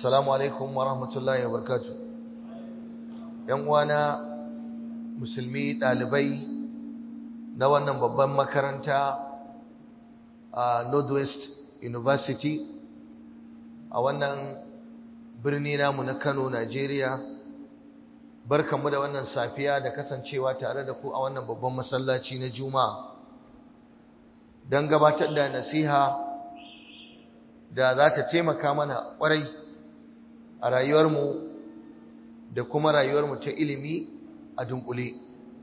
Assalamu alaikum wa rahmatullahi wa barakatuh. ‘Yan uwana musulmi ɗalibai na wannan babban makaranta a Northwest University a wannan birni namu na Kano, Najeriya. Barkanmu da wannan safiya da kasancewa tare da ku a wannan babban masallaci na Juma'a don gabatar da nasiha da za ta taimaka mana ƙwarai a rayuwarmu da kuma rayuwarmu ta ilimi a dunkule.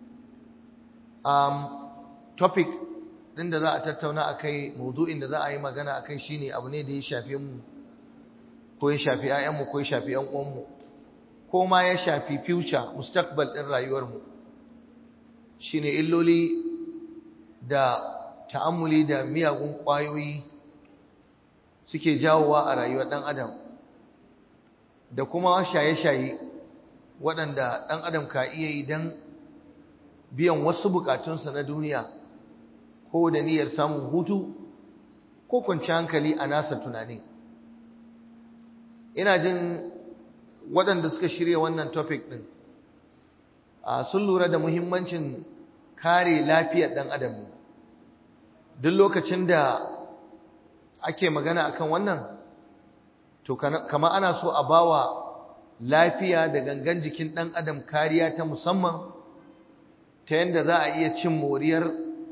Topic ɗin da za a tattauna a kai, maudu'in da za a yi magana a kai shine abu ne da ya shafe mu ko ya shafi ‘ya'yanmu ko ya shafi ‘yan uwanmu ko ma ya shafi future mustaqbal ɗin rayuwarmu, shine illoli da ta'ammuli da miyagun ƙwayoyi suke jawowa a rayuwar ɗan adam da kuma shaye-shaye waɗanda ɗan adam ka iya yi don biyan wasu bukatunsa na duniya ko da niyyar samun hutu ko kwanci hankali a nasa tunani. Ina jin waɗanda suka shirya wannan topic ɗin sun lura da muhimmancin kare lafiyar ɗan adam ne. Duk lokacin da ake magana akan wannan, to kama ana so a bawa lafiya da gangan jikin ɗan adam kariya ta musamman ta yadda za a iya cin moriyar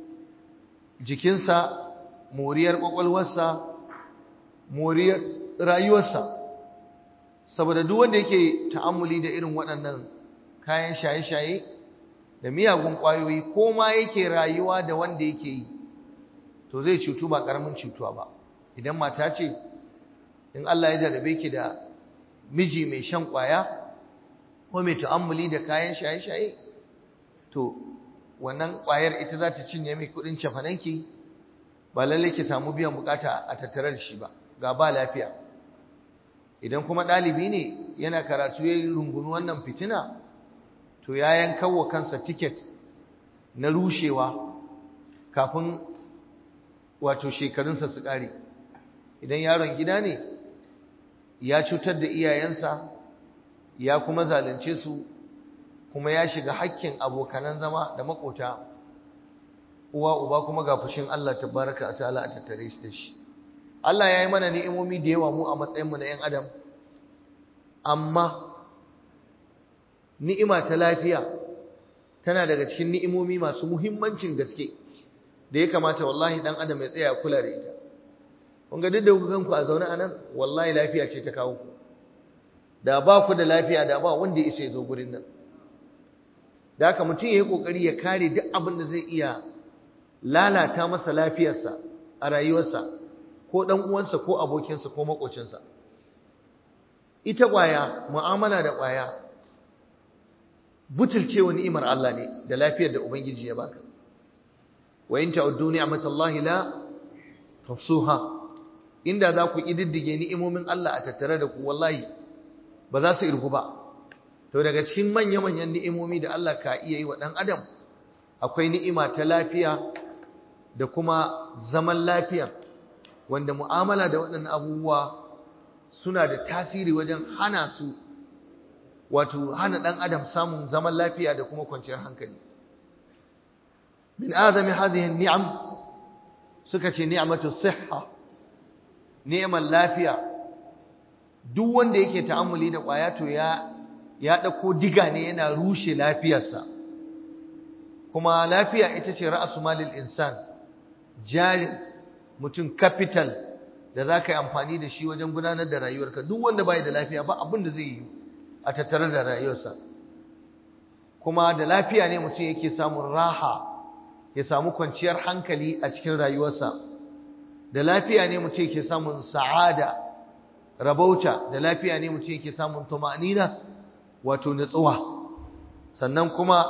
jikinsa, moriyar ƙwaƙwalwarsa, moriyar rayuwarsa. Saboda duk wanda yake ta'ammuli da irin waɗannan kayan shaye-shaye da miyagun ƙwayoyi ko ma yake rayuwa da wanda yake yi, to zai cutu ba ƙaramin cutuwa ba. Idan mata ce, in Allah ya jarabe ki da miji mai shan ƙwaya ko mai ta'ammuli da kayan shaye-shaye, to wannan ƙwayar ita za ta cinye mai kuɗin cefananki, ba lallai ki samu biyan bukata a tattare da shi ba, ga ba lafiya. Idan kuma ɗalibi ne yana karatu ya yi rungumi wannan fitina, to ya yanka wa kansa tiket na rushewa kafin wato shekarunsa su ƙare. Idan yaron gida ne, ya cutar da iyayensa, ya kuma zalunce su, kuma ya shiga hakkin abokanan zama da makota, uwa uba kuma ga fushin Allah tabaraka ta'ala a tattare shi da shi. Allah ya yi mana ni'imomi da yawa mu a matsayinmu na 'yan adam, amma ni'ima ta lafiya tana daga cikin ni'imomi masu muhimmancin gaske da ya kamata wallahi dan adam ya tsaya kula da ita. Kun ga duk da kuka ganku a zaune anan, wallahi lafiya ce ta kawo ku. Da ba ku da lafiya da ba wanda ya isa ya zo gurin nan. Da haka mutum ya yi kokari ya kare duk abin da zai iya lalata masa lafiyarsa a rayuwarsa, ko dan uwansa ko abokinsa ko makocinsa. Ita ƙwaya, mu'amala da ƙwaya, butulcewa ni'imar Allah ne da lafiyar da Ubangiji ya baka. Wa in ta'uddu ni'matallahi la tuhsuha. Inda za ku kididdige ni'imomin Allah a tattare da ku, wallahi ba za su irgu ba. To daga cikin manya-manyan ni'imomi da Allah ka iya yi wa ɗan adam, akwai ni'ima ta lafiya da kuma zaman lafiya, wanda mu'amala da waɗannan abubuwa suna da tasiri wajen hana su, wato hana ɗan adam samun zaman lafiya da kuma kwanciyar hankali. Min azami hadhihi ni'am, suka ce ni'matu sihha, ni'mar lafiya. Duk wanda yake ta'ammuli da ƙwaya to ya ɗauko diga ne yana rushe lafiyarsa. Kuma lafiya ita ce ra'asu malil insan, jarin mutum, capital da za ka yi amfani da shi wajen gudanar da rayuwarka. Duk wanda bai da lafiya ba abin da zai yi a tattare da rayuwarsa. Kuma da lafiya ne mutum yake samun raha, ya samu kwanciyar hankali a cikin rayuwarsa. Da lafiya ne mutum yake samun sa'ada, rabauta. Da lafiya ne mutum yake samun tuma'nina, wato nutsuwa. Sannan kuma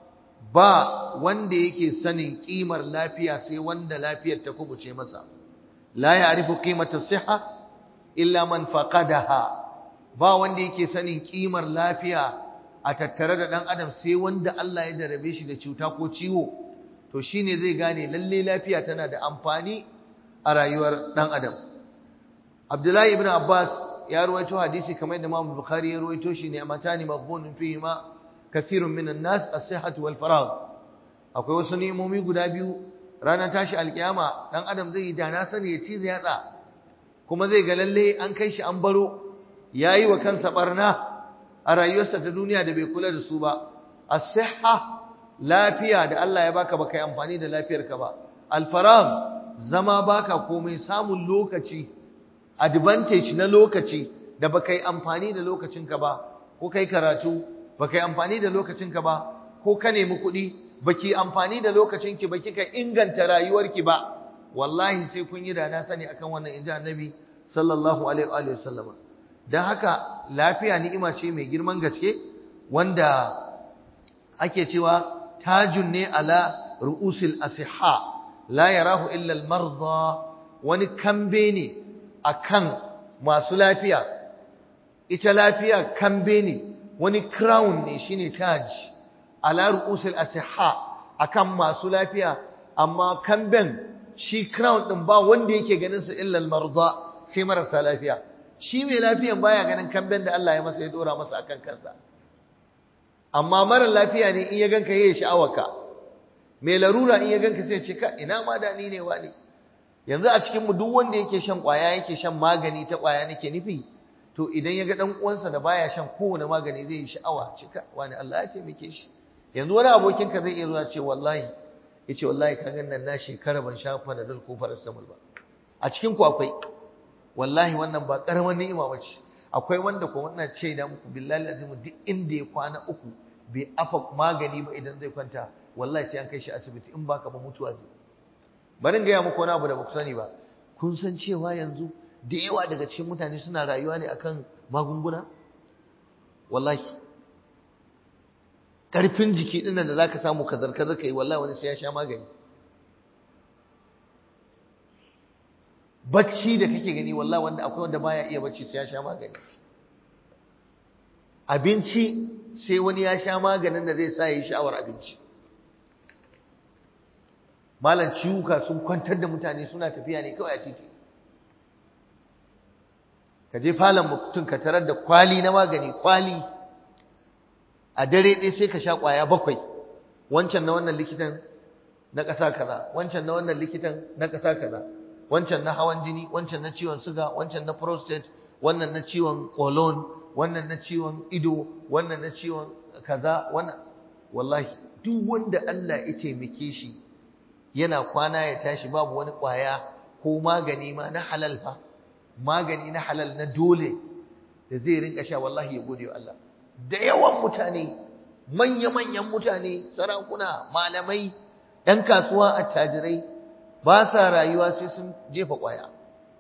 ba wanda yake sanin kimar lafiya sai wanda lafiyar ta kubuce masa. La ya'rifu qimata siha illa man faqadaha. Ba wanda yake sanin kimar lafiya a tattare da dan adam sai wanda Allah ya jarabe shi da cuta ko ciwo, to shine zai gane lalle lafiya tana da amfani a rayuwar dan adam. Abdullahi ibn Abbas ya ruwaito hadisi kamar yadda Imam Bukhari ya ruwaito shi ne amatani maghbunun fihima kathirun minan nas as-sihhatu wal faragh akwai wasu nemomi guda biyu ranar tashi alkiyama dan adam zai yi dana sani ya cize yatsa kuma zai ga lalle an kai shi an baro yayi wa kansa barna a rayuwarsa ta duniya da bai kula da su ba as-sihha lafiya da Allah ya baka baka yi amfani da lafiyarka ba al-faragh zama baka komai samun lokaci advantage na lokaci da baka yi amfani da lokacinka ba ko kai karatu baka yi amfani da lokacinka ba ko ka nemi kuɗi baki amfani da lokacinki ba kika inganta rayuwarki ba wallahi sai kun yi da na sani akan wannan inji annabi sallallahu alaihi wa sallam dan haka lafiya ni'ima ce mai girman gaske wanda ake cewa tajun ne ala ru'usil asihha la yarahu illa al-marda wani kambe ne akan masu lafiya ita lafiya kambe ne wani crown ne shine taj ala ru'usil asihha akan masu lafiya amma kamben shi crown din ba wanda yake ganin sa illa al-marda sai marasa lafiya shi mai lafiyan baya ganin kamben da Allah ya masa ya dora masa akan kansa amma mara lafiya ne in ya ganka yayin sha'awarka mai larura in ya ganka sai ya ce ka ina ma da ni ne wani yanzu a cikin mu duk wanda yake shan kwaya yake shan magani ta kwaya nake nufi to idan ya ga dan uwansa da baya shan kowane magani zai yi sha'awa cika wani Allah ya ce muke shi yanzu wani abokinka zai iya zuwa ce wallahi yace wallahi ka ga nan na shekara ban sha Panadol ko Paracetamol ba a cikin ku akwai wallahi wannan ba karaman ni'ima bace akwai wanda ko wannan ce da muku billahi azim duk inda ya kwana uku bai afa magani ba idan zai kwanta wallahi sai an kai shi asibiti in baka ba mutuwa zai barin ga ya muku wani abu da baku sani ba kun san cewa yanzu da yawa daga cikin mutane suna rayuwa ne akan magunguna wallahi karfin jiki dinnan da zaka samu kazar-kazar kai wallahi wani sai ya sha magani bacci da kake gani wallahi wanda akwai wanda baya iya bacci sai ya sha magani abinci sai wani ya sha maganin da zai sa yi sha'awar abinci malan ciwuka sun kwantar da mutane suna tafiya ne kawai a titi ka je falon mutum ka tarar da kwali na magani kwali a dare ɗaya sai ka sha ƙwaya 7 wancan na wannan likitan na ƙasa kaza wancan na wannan likitan na ƙasa kaza wancan na hawan jini wancan na ciwon suga wancan na prostate wannan na ciwon colon wannan na ciwon ido wannan na ciwon kaza wannan wallahi duk wanda Allah ya taimake shi yana kwana ya tashi babu wani ƙwaya ko magani ma na halal fa magani na halal na dole da zai rinka sha wallahi ya gode wa Allah da yawan mutane manya-manyan mutane sarakuna malamai ɗan kasuwa attajirai ba sa rayuwa sai sun jefa ƙwaya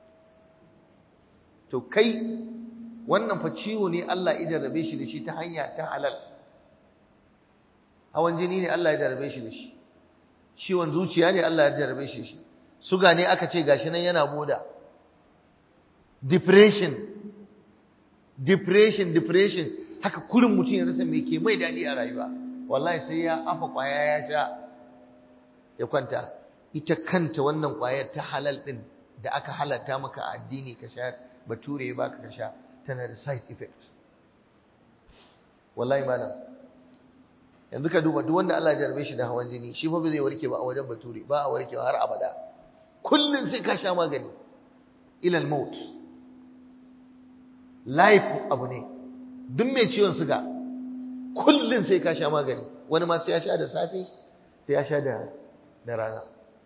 to kai wannan fa ciwo ne Allah ya jarrabe shi da shi ta hanya ta halal hawan jini ne Allah ya jarrabe shi da shi ciwon zuciya ne Allah ya jarrabe shi da shi suga ne aka ce gashi nan yana boda depression haka kullum mutum ya rasa me ke mai dadi a rayuwa wallahi sai ya afa kwaya ya sha ya kwanta ita kanta wannan kwayar ta halal din da aka halatta maka a addini ka sha bature ya baka ka sha tana da side effect wallahi malam yanzu ka duba duk wanda Allah ya jarbe shi da hawan jini shi fa bai zai warke ba a wajen bature ba a warkewa har abada kullun sai ka sha magani ila al-maut life abu ne duk mai ciwon suga kullun sai ka sha magani wani ma sai ya sha da safe sai ya sha da rana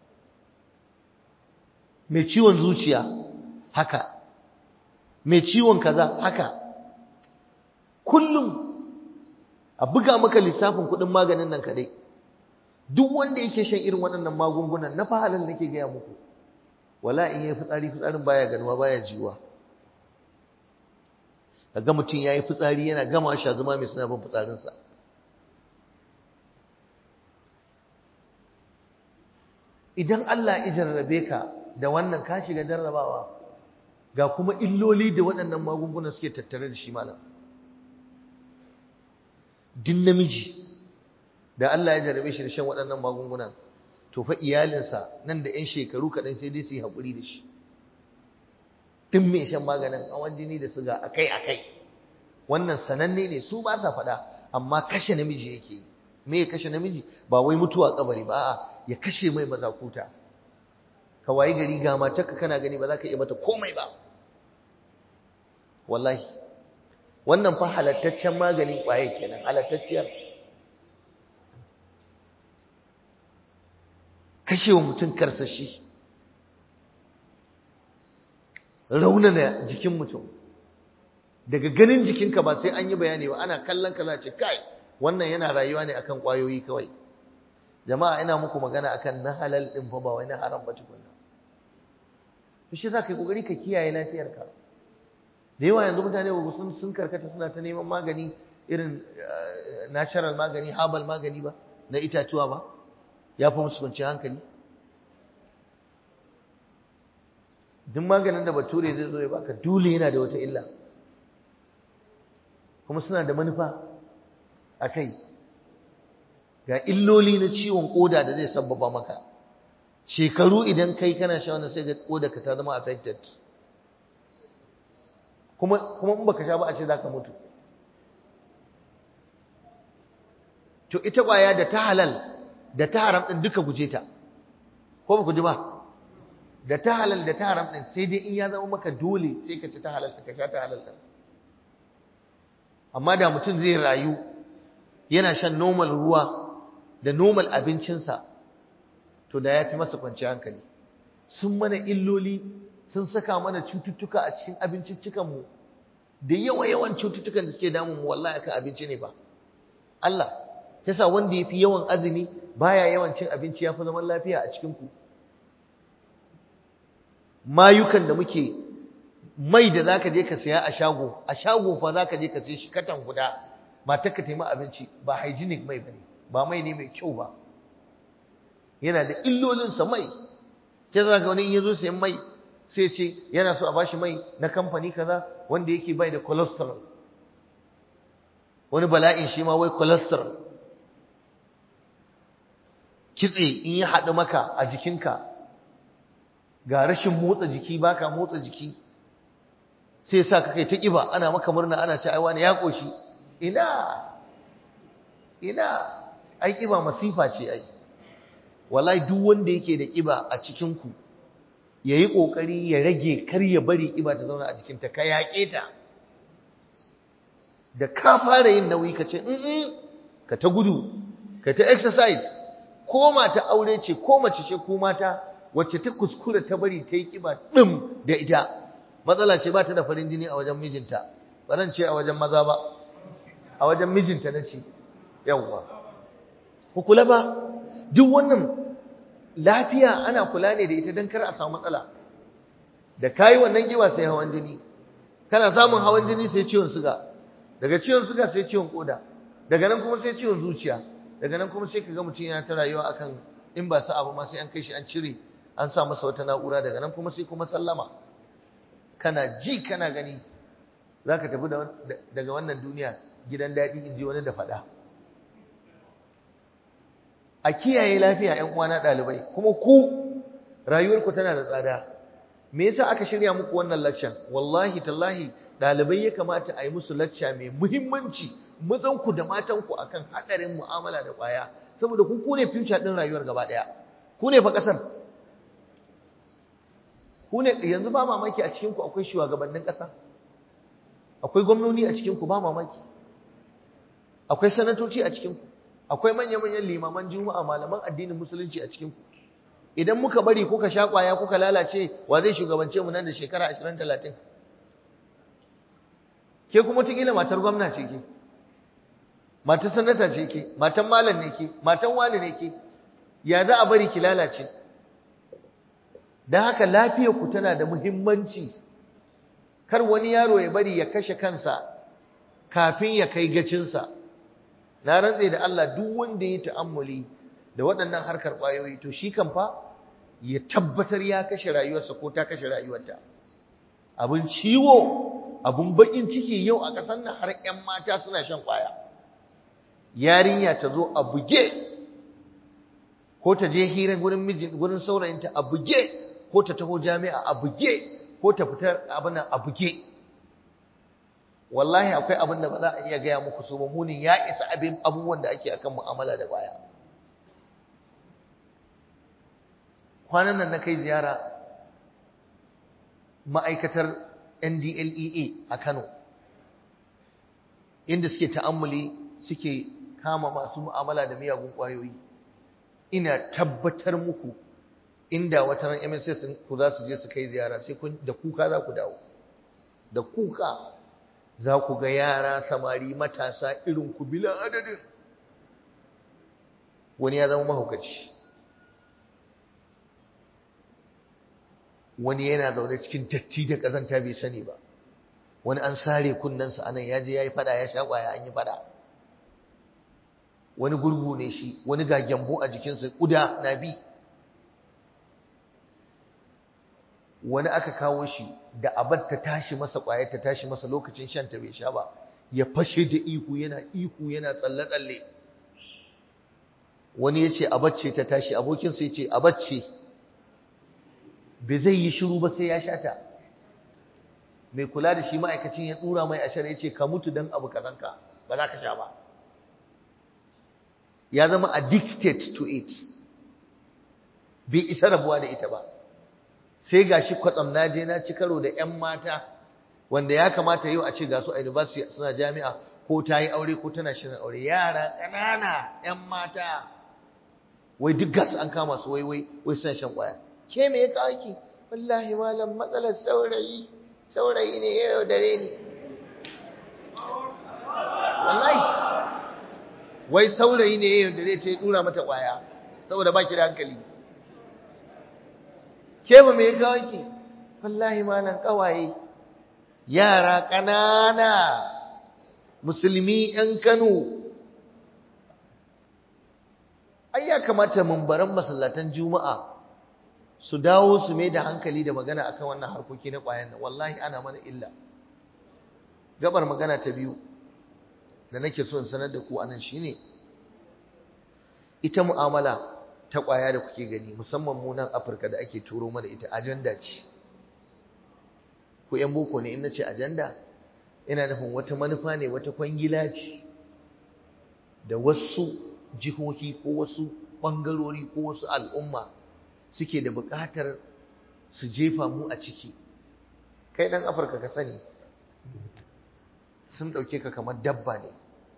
mai ciwon zuciya haka mai ciwon kaza haka kullum a buga maka lissafin kudin maganin nan kadai duk wanda yake shan irin waɗannan magungunan na fa halal nake gaya muku wala in yayi fitsarin baya ganuwa baya jiwa kaga mutum yayi fitsari yana gama sha zuma mai suna bin fitsarinsa idan Allah ya jarrabe ka da wannan ka shiga jarrabawa ga kuma illoli da waɗannan magungunan suke tattare da shi malam din namiji da Allah ya jarrabe shi da shan waɗannan magungunan to fa iyalinsa nan da 'yan shekaru kaɗan sai dai su yi haƙuri da shi duk mai shan maganin hawan jini da suga akai-akai wannan sananne ne, su ba sa faɗa, amma kashe namiji yake yi. Me ya kashe namiji? Ba wai mutuwa kabari ba, a'a ya kashe mai mazakuta. Ka wayi gari ga matarka kana gani ba za ka iya mata komai ba, wallahi. Wannan fa halattaccen maganin ƙwaye kenan, halattacciyar. Kashewa mutum karsashi, raunana jikin mutum. Daga ganin jikinka ba sai an yi bayani ba, ana kallon ka za ce kai wannan yana rayuwa ne akan ƙwayoyi kawai. Jama'a ina muku magana akan na halal din fa ba wai na haram ba tukunna. To shi yasa kai kokari ka kiyaye lafiyarka. Da yawa yanzu mutane sun karkata suna ta neman magani irin natural magani, herbal magani ba, na itatuwa ba, ya fi musu kwanciyar hankali. Duk maganin da bature zai zo ya baka dole yana da wata illa, kuma suna da manufa a kai. Ga illoli na ciwon koda da zai sabbaba maka, shekaru idan kai kana sha wannan sai ga kodarka ta zama affected, kuma in baka sha ba a ce zaka mutu. To ita kwaya da ta halal da ta haram din duka guje ta, ko ba ku ji ba? Da ta halal da ta haram din sai dai in ya zama maka dole sai ka ci ta halal ka sha ta halal din. Amma da mutum zai rayu yana shan normal ruwa da normal abincinsa, to da ya fi masa kwanciyar hankali. Sun mana illoli, sun saka mana cututtuka a cikin abinciccikanmu, da yawan cututtukan da suke damun mu wallahi akan abinci ne ba. Allah yasa wanda yafi yawan azumi baya yawan cin abinci yafi zaman lafiya a cikin ku. Mayukan da muke, mai da zaka je ka saya a shago fa zaka je ka sayi shi katan guda, matar ka taima abinci, ba hygienic mai bane, ba mai ne mai kyau ba, yana da illolinsa mai. Ke za ga wani in yazo sayan mai sai ce yana so a bashi mai na kamfani kaza wanda yake bai da cholesterol. Wani bala'in shi ma wai cholesterol. Kitse in ya haɗu maka a jikinka, ga rashin motsa jiki, baka motsa jiki, sai sa ka kai ta ƙiba, ana maka murna, ana ce ai wani ya ƙoshi. Ina ai ƙiba masifa ce ai. Wallahi duk wanda yake da ƙiba a cikinku yayi kokari ya rage, kar ya bari ƙiba ta zauna a jikinta, ka yaƙe ta. Da ka fara yin nauyi ka ce ka ta gudu, ka ta exercise. Ko mata aure ce ko mace ce ko mata wacce ta kuskura ta bari ta yi ƙiba ɗin da ita, matsala ce, ba ta da farin jini a wajen mijinta. Ba zan ce a wajen maza ba, a wajen mijinta na ce. Yawwa, ku kula ba, duk wannan lafiya ana kula ne da ita don kar a samu matsala. Da kayi wannan ƙiba sai hawan jini, kana samun hawan jini sai ciwon suga, daga ciwon suga sai ciwon koda, daga nan kuma sai ciwon zuciya, daga nan kuma sai ka ga mutum yana ta rayuwa akan, in ba sa abu ma sai an kai shi an cire, an sa masa wata na'ura, daga nan kuma sai kuma sallama. Kana ji kana gani za ka tafi daga wannan duniya gidan daɗi, in ji wani da faɗa. A kiyaye lafiya ‘yan uwana ɗalibai, kuma ku rayuwarku tana da tsada. Me yasa aka shirya muku wannan laccan? Wallahi tallahi ɗalibai ya kamata a yi musu lacca mai muhimmanci, mazanku da matanku akan haɗarin mu'amala da ƙwaya, saboda ku ne future ɗin rayuwar gaba ɗaya, ku ne fa ƙasar. Ku ne yanzu, ba mamaki a cikinku akwai shugabannin ƙasa, akwai gwamnoni a cikinku, ba mamaki, akwai sanatoci a cikinku, akwai manya-manyan limaman juma'a, malaman addinin musulunci a cikinku. Idan muka bari kuka sha ƙwaya kuka lalace, wa zai shugabance mu nan da shekara 20-30? Ke kuma wataƙila matar gwamna ce ke, matar sanata ce ke, matan malam ne ke, matan wani ne ke, ya za a bari ki lalace? Don haka lafiyarku tana da muhimmanci. Kar wani yaro ya bari ya kashe kansa kafin ya kai gacinsa. Na rantse da Allah, duk wanda ya ta'ammuli da waɗannan harkar ƙwayoyi, to shi kan fa ya tabbatar ya kashe rayuwarsa ko ta kashe rayuwarta. Abin ciwo, abin baƙin ciki yau a ƙasar nan har 'yan mata suna shan ƙwaya. Yarinya ta zo a buge, ko ta je hira gurin saurayinta a buge, ko ta taho jami'a a buge, ko ta fita abin a buge. Wallahi akwai abin da ba za a iya gaya muku su ba, munin ya isa abubuwan da ake akan mu'amala da ƙwaya. Kwanan nan na kai ziyara ma'aikatar NDLEA a Kano, inda suke ta'ammuli suke kama masu mu'amala da miyagun ƙwayoyi. Ina tabbatar muku inda wata ran MSS ku za su je su kai ziyara sai kun da kuka za ku dawo. Da kuka za ku ga yara samari matasa irin ku bila adadin. Wani ya zama mahaukaci, wani yana zaune cikin datti da ƙazanta bai sani ba, wani an sare kunnensa anan ya je ya yi fada, ya sha ƙwaya an yi fada, wani gurgu ne shi, wani ga gyambo a jikinsa ƙuda na bi, wani aka kawo shi da abar ta tashi masa ƙwayar ta tashi masa lokacin shanta bai sha ba, ya fashe da ihu yana tsalle-tsalle. Wani ya ce abar ce ta tashi, abokinsa ya ce abar ce, bai zai yi shiru ba sai ya sha ta. Mai kula da shi ma'aikacin ya tsura mai ashar ya ce ka mutu don abu kazanka ba za ka sha ba. Ya zama addicted to it, bai isa rabuwa da ita ba. Sai ga shi kwatsam na je na ci karo da 'yan mata wanda ya kamata yau a ce ga su a university suna jami'a ko ta yi aure ko tana shirin aure, yara ƙanana 'yan mata wai duk gasu an kama su wai suna shan ƙwaya. Ke me ya kawo ki? Wallahi malam matsalar saurayi ne ya yaudare ni. Wallahi wai saurayi ne ya yaudare ta ya dura mata ƙwaya saboda baki da hankali. Ke ba me ya kawo ki? Wallahi malam ƙawaye yara ƙanana musulmi 'yan Kano. Ai ya kamata mumbaran masallatan Juma'a su dawo su mai da hankali da magana akan wannan harkoki na ƙwayan nan. Wallahi ana mana illa. Gabar magana ta biyu da nake so in sanar da ku anan shine ita mu'amala ta ƙwaya da kuke gani musamman mu nan Afirka da ake turo mana ita ajanda ce. Ku ƴan boko ne in nace ajanda ina nufin wata manufa ne, wata kwangila ce da wasu jihohi ko wasu bangarori ko wasu al'umma suke da buƙatar su jefa mu a ciki. Kai ɗan Afirka ka sani sun ɗauke ka kamar dabba ne,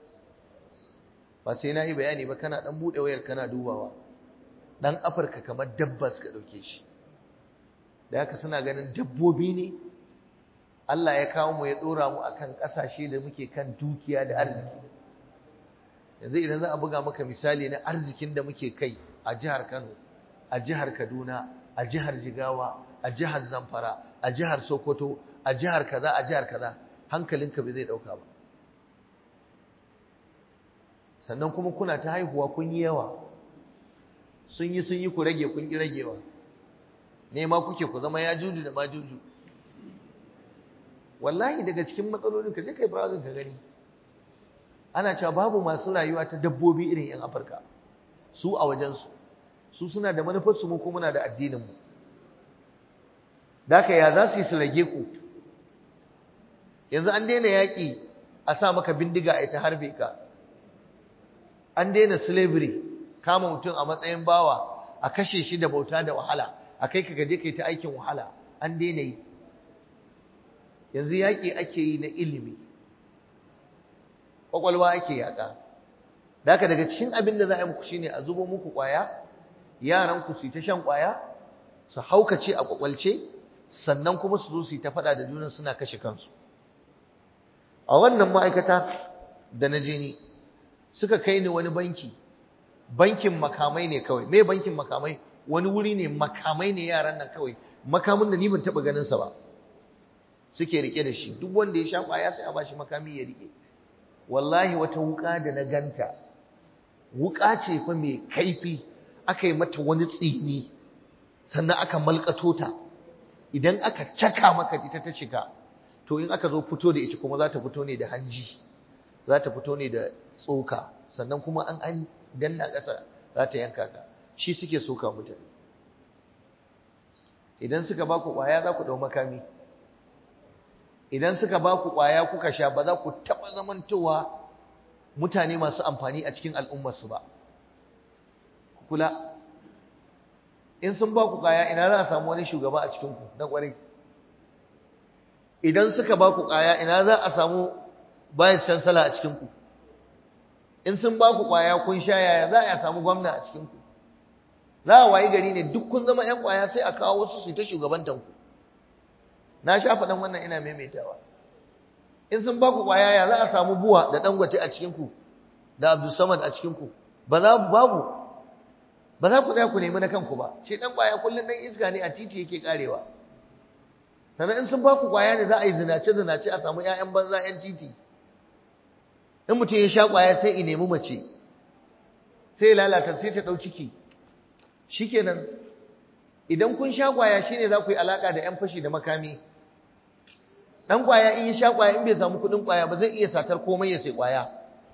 ba sai na yi bayani ba, kana ɗan buɗe wayar kana dubawa. Ɗan Afirka kamar dabba suka ɗauke shi, da haka suna ganin dabbobi ne. Allah ya kawo mu ya ɗora mu akan ƙasashe da muke kan dukiya da arziki. Yanzu idan za a buga maka misali na arzikin da muke kai a jihar Kano, a jihar Kaduna, a jihar Jigawa, a jihar Zamfara, a jihar Sokoto, a jihar kaza, hankalinka bai zai dauka ba. Sannan kuma kuna ta haihuwa kun yi yawa, sun yi ku rage kun ki ragewa, nema kuke ku zama yajuju da majuju. Wallahi daga cikin matsalolin ka je kai browsing ka gani, ana cewa babu masu rayuwa ta dabbobi irin 'yan Afirka. Su a wajensu su suna da manufarsu, mu kuma muna da addininmu. Da haka ya za su yi su rage ku? Yanzu an daina yaƙi a sa maka bindiga a ita harbe ka, an daina slavery, kama mutum a matsayin bawa a kashe shi da bauta da wahala, a kai ka gaje kai ta aikin wahala, an daina yi. Yanzu yaƙi ake yi na ilimi, ƙwaƙwalwa ake yaƙa. Da haka daga cikin abin da za a yi muku shine a zubo muku ƙwaya, yaranku su yi ta shan ƙwaya, su haukace a ƙwaƙwalce, sannan kuma su zo su yi ta faɗa da junan suna kashe kansu. A wannan ma'aikata da na je ni suka kai ni wani bankin makamai ne kawai. Me bankin makamai? Wani wuri ne makamai ne yaran nan kawai, makamin da ni ban taɓa ganinsa ba suke rike da shi. Duk wanda ya sha ƙwaya sai a bashi makami ya rike. Wallahi wata wuƙa da na ganta, wuƙa ce fa mai kaifi, aka yi mata wani tsini sannan aka malƙato ta. Idan aka caka maka ita ta shiga, to in aka zo fito da ita kuma za ta fito ne da hanji, za ta fito ne da tsoka, sannan kuma an danna ƙasa za ta yanka ka. Shi suke soka mutane. Idan suka ba ku ƙwaya za ku ɗau makami, idan suka ba ku ƙwaya kuka sha ba za ku taɓa zamantowa mutane masu amfani a cikin al'ummarsu ba. Kula, in sun ba ku ƙwaya ina za a samu wani shugaba a cikinku na ƙwarai? Idan suka ba ku ƙwaya ina za a samu vice chancellor a cikinku? In sun ba ku ƙwaya kun sha yaya za a samu gwamna a cikinku? Za a wayi gari ne duk kun zama ‘yan ƙwaya sai a kawo wasu su ta shugabantanku. Na sha faɗan wannan ina maimaitawa. In sun ba ku ƙwaya ya za a samu Buwa da Dangote a cikinku da Abdulsamad a cikinku? Ba za ku tsaya ku nemi na kanku ba. Shi ɗan ƙwaya kullum ɗan iska ne a titi yake ƙarewa. Sannan in sun ba ku ƙwaya ne za a yi zinace a samu ‘ya'yan banza ‘yan titi. In mutum ya sha ƙwaya sai i nemi mace, sai ya lalata sai ta ɗau ciki. Shikenan idan kun sha ƙwaya shine za ku yi alaƙa da ‘yan fashi da makami. Ɗan ƙwaya in ya sha ƙwaya in bai samu kuɗin ƙwaya ba zai iya satar komai ya sai ƙwaya.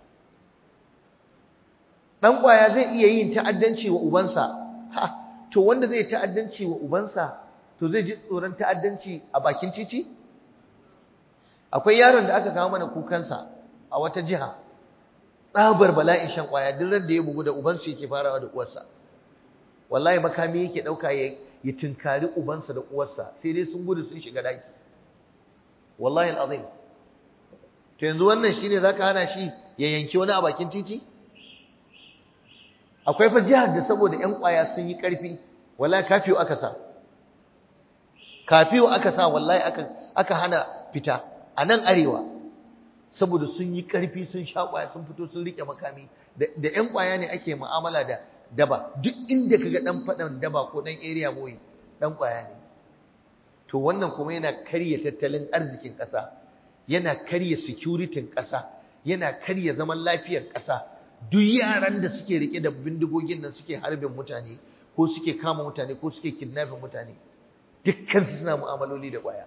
Ɗan ƙwaya zai iya yin ta'addanci wa ubansa. To wanda zai ta'addanci wa ubansa to zai ji tsoron ta'addanci a bakin titi? Akwai yaron da aka kawo mana kukansa a wata jiha. Tsabar bala'in shan ƙwaya duk da ya bugu da ubansa yake farawa da uwarsa. Wallahi makami yake ɗauka ya tinkari ubansa da uwarsa sai dai sun gudu sun shiga daki. Wallahi al'azim. To yanzu wannan shine zaka hana shi ya yanki wani a bakin titi? Akwai fa jihar da saboda ƴan ƙwaya sun yi ƙarfi, wallahi kafiyo aka sa. Kafiyo aka sa wallahi aka hana fita a nan arewa. Saboda sun yi ƙarfi sun sha ƙwaya sun fito sun rike makami da ƴan ƙwaya ne ake mu'amala da daba. Duk inda kaga dan fadan daba ko dan area boy dan ƙwaya ne. To wannan kuma yana karya tattalin arzikin ƙasa, yana karya security ƙasa, yana karya zaman lafiyar ƙasa. Duk yaran da suke rike da bindigogin nan suke harbin mutane ko suke kama mutane ko suke kidnapping mutane dukkan su suna mu'amaloli da ƙwaya.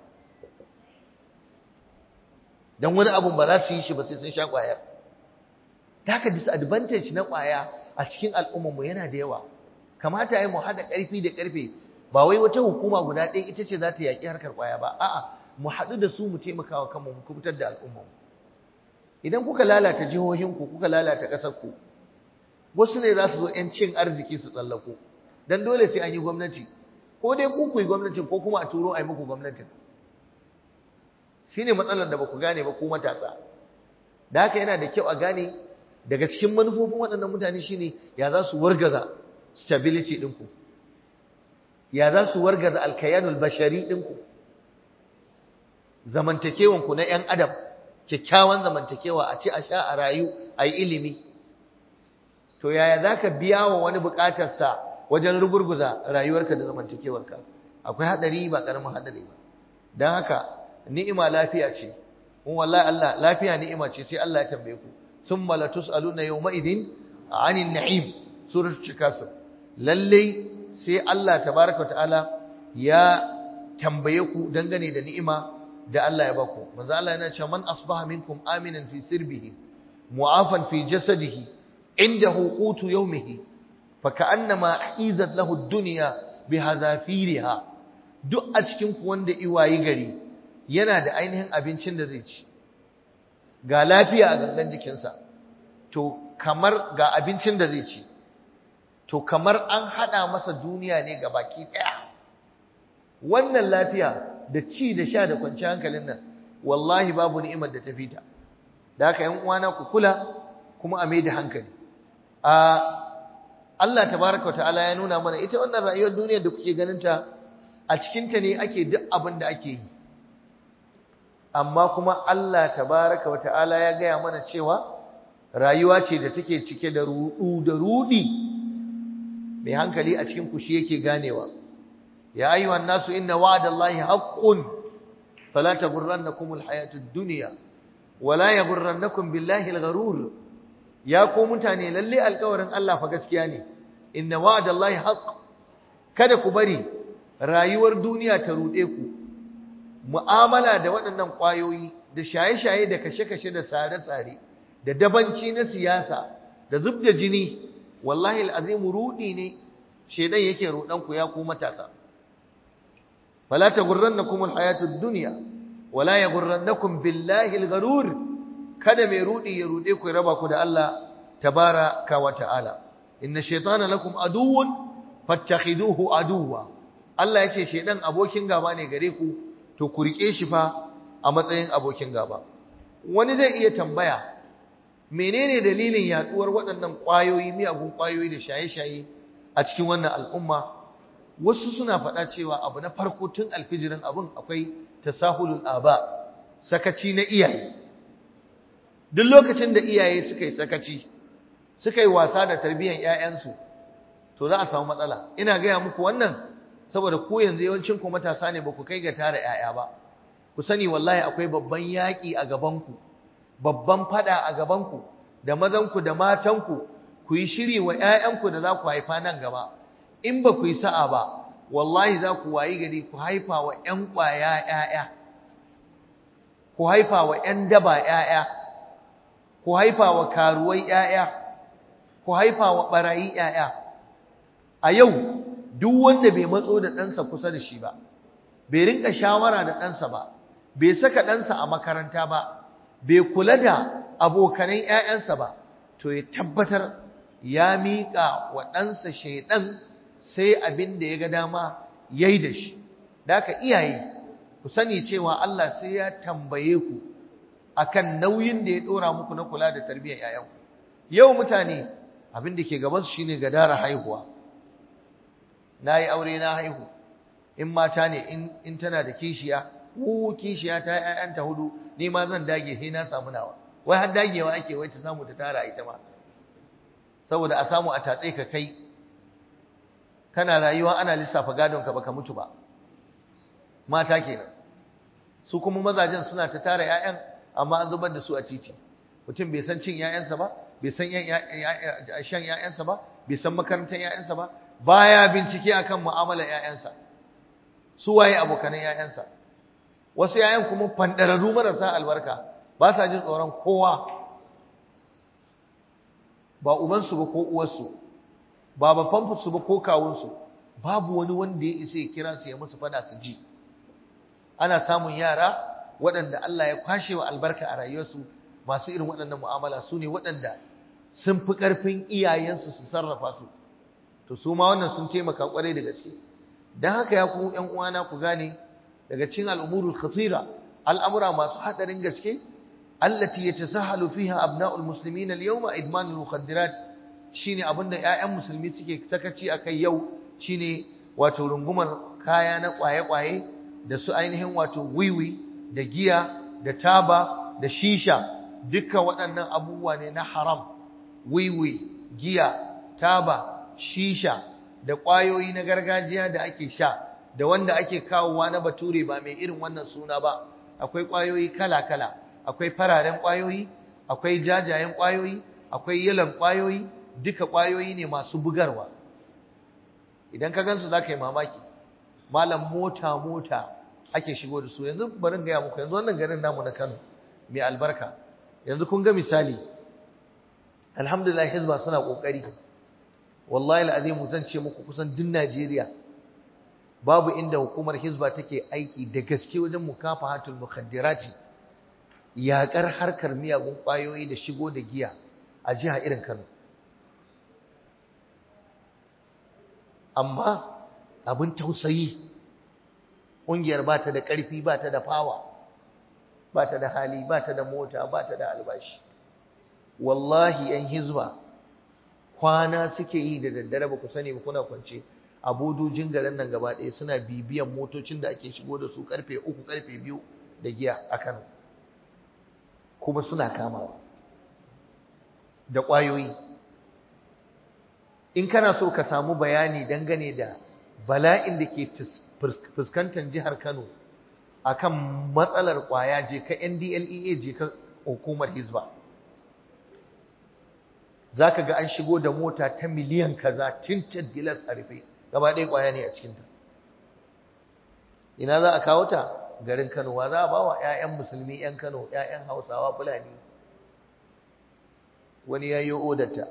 Dan wani abun ba za su yi shi ba sai sun sha ƙwayar. Da haka disadvantage na ƙwaya a cikin al'ummarmu yana da yawa. Kamata yi mu haɗa ƙarfi da ƙarfe, ba wai wata hukuma guda ɗaya ita ce za ta yaƙi harkar ƙwaya ba, a'a mu haɗu da su mu taimaka wa kanmu mu kubutar da al'ummarmu. Idan kuka lalata jihohinku, kuka lalata ƙasarku, wasu ne za su zo ‘yan cin arziki su tsallako, don dole sai an yi gwamnati, ko dai ku yi gwamnatin ko kuma a turo a yi muku gwamnatin. Shi ne matsalar da ba ku gane ba ku matasa. Da haka yana da kyau a gane daga cikin manufofin waɗannan mutane shine ya za su wargaza stability ɗinku, ya za su wargaza alkayanul bashari ɗinku, zamantakewanku na ‘yan adam, kyakkyawan zamantakewa a ci a sha a rayu a yi ilimi. To yaya za ka biya wa wani buƙatarsa wajen rugurguza rayuwarka da zamantakewarka? Akwai haɗari ba ƙaramin haɗari ba. Don haka ni'ima lafiya ce, kuma wallahi Allah lafiya ni'ima ce sai Allah ya tambaye ku. Summa la tus'aluna yawma idin 'anil na'im, suratul Takasur. Lalle sai Allah tabaaraka wa ta'ala ya tambaye ku dangane da ni'ima da Allah ya baku. Manzo Allah yana cewa man asbaha minkum aminan fi sirbihi mu'afan fi jasadihi indahu qutu yawmihi fa ka'annama izat lahu ad-dunya bihazafiriha. Duk a cikin ku wanda iwayi gari yana da ainihin abincin da zai ci, ga lafiya a gangan jikinsa, to kamar ga abincin da zai ci, to kamar an hada masa duniya ne ga baki daya. Wannan lafiya da ci da sha da kwanciyar hankalin nan wallahi babu ni'imar da ta fita. Da haka ƴan uwana ku kula kuma a mai da hankali. Allah tabaraka wataala ya nuna mana ita wannan rayuwar duniyar da kuke ganin ta, a cikin ta ne ake duk abin da ake yi. Amma kuma Allah tabaraka wataala ya gaya mana cewa rayuwa ce da take cike da ruɗu da rudi. Mai hankali a cikin ku shi yake ganewa. يا أيها الناس إن وعد الله حق فلا تغرنكم الحياة الدنيا ولا يغرنكم بالله الغرور. يا قوم متاني للي القورن الله فغسكياني إن وعد الله حق. kada ku bari rayuwar duniya ta rude ku. Mu'amala da waɗannan ƙwayoyi da shaye-shaye da kashe-kashe da sare-sare da dabanci na siyasa da zubda jini, wallahi al'azim rudi ne. Shedan yake rudan ku ya ku matasa. فلا تغرنكم الحياة الدنيا wala yaghurrannakum billahi al-gharur kada mai rudi ya rude ku raba ku da Allah tabaraka wa ta'ala inna shaytana lakum aduwwun fattakhiduhu aduwwa Allah yace shedan abokin gaba ne gare ku to ku rike shi fa a matsayin abokin gaba wani zai iya tambaya menene dalilin yaduwar waɗannan ƙwayoyi miyagun ƙwayoyi da shaye-shaye a cikin wannan al'umma wasu suna faɗa cewa abu na farko tun alfijirin abun akwai tasahulul aba sakaci na iyaye duk lokacin da iyaye suka yi sakaci suka yi wasa da tarbiyyar ƴaƴansu to za a samu matsala ina gaya muku wannan saboda ku yanzu yawancin ku matasa ne ba ku kai ga tara ƴaƴa ba ku sani wallahi akwai babban yaƙi a gabanku babban fada a gabanku da mazanku da matanku ku yi shiri wa ƴaƴanku da za ku haifa nan gaba in ba ku yi sa'a ba wallahi za ku wayi gari ku haifa wa ƴan ƙwaya ƴaƴa ku haifa wa ƴan daba ƴaƴa ku haifa wa karuwai ƴaƴa ku haifa wa barayi ƴaƴa a yau duk wanda bai matso da ɗansa kusa da shi ba bai rinka shawara da ɗansa ba bai saka ɗansa a makaranta ba bai kula da abokanan ƴaƴansa ba to ya tabbatar ya miƙa wa ɗansa shaiɗan sai abin da ya ga dama yayi da shi da haka iyaye ku sani cewa Allah sai ya tambaye ku akan nauyin da ya ɗora muku na kula da tarbiyyar ƴaƴanku yau mutane abin da ke gabansu shine gadara haihuwa nayi aure na haihu in mata ne in tana da kishiya kishiya ta ƴaƴanta hudu ni ma zan dage sai na samu nawa wai har dagewa ake wai ta samu ta tara ita ma saboda a samu a tatse ka kai kana rayuwa ana lissafa gadon ka baka mutu ba mata kenan su kuma mazajen suna ta tara ƴaƴan amma an zubar da su a titi mutum bai san cin ƴaƴansa ba bai san shan ƴaƴansa ba bai san makarantar ƴaƴansa ba baya bincike akan mu'amalar ƴaƴansa su waye abokanan ƴaƴansa wasu ƴaƴan kuma fandararru marasa albarka ba sa jin tsoron kowa ba ubansu ba ko uwarsu ba bafansu ba ko kawunsu babu wani wanda ya isa ya kira su ya musu fada su ji ana samun yara waɗanda Allah ya kwashe wa albarka a rayuwarsu masu irin waɗannan mu'amala su ne waɗanda sun fi ƙarfin iyayensu su sarrafa su to su ma wannan sun taimaka ƙwarai da gaske don haka ya ku ƴan uwana ku gane daga cikin al'umurul khatira al'amura masu hadarin gaske allati yatasahhalu fiha abna'ul muslimin al-yawma idmanul mukhaddirat shine abinda ƴaƴan musulmi suke sakaci akai yau shine wato rungumar kaya na kwaye-kwaye da su ainihin wato wiwi da giya da taba da shisha dukkan waɗannan abubuwa ne na haram wiwi giya taba shisha da ƙwayoyi na gargajiya da ake sha da wanda ake kawowa na bature ba mai irin wannan suna ba akwai ƙwayoyi kala-kala akwai fararen ƙwayoyi akwai jajayen ƙwayoyi akwai yalan ƙwayoyi duka ƙwayoyi ne masu bugarwa idan ka gansu za ka yi mamaki malam mota ake shigo da su yanzu barin gaya muku yanzu wannan garin namu na Kano mai albarka yanzu kun ga misali alhamdulillah hizba suna kokari wallahi alazim zan ce muku kusan duk Najeriya babu inda hukumar hizba take aiki da gaske wajen mukafahatul mukhaddirati yaƙar harkar miyagun ƙwayoyi da shigo da giya a jiha irin Kano amma abin tausayi ƙungiyar ba ta da ƙarfi ba ta da fawa ba ta da hali ba ta da mota ba ta da albashi wallahi yan hizba kwana suke yi da daddare ba ku sani ba kuna kwance a bodojin garin nan gaba ɗaya suna bibiyan motocin da ake shigo da su karfe 3 karfe 2 da giya a Kano kuma suna kamawa da ƙwayoyi in kana so ka samu bayani dangane da bala'in da ke fuskantar jihar Kano akan matsalar ƙwaya je ka NDLEA je ka hukumar Hizba zaka ga an shigo da mota ta miliyan kaza tinted glass a rufe gaba ɗaya ƙwaya ne a cikinta ina za a kawo ta garin Kano wa za a ba wa 'ya'yan musulmi 'yan Kano 'ya'yan Hausawa Fulani wani ya yi odarta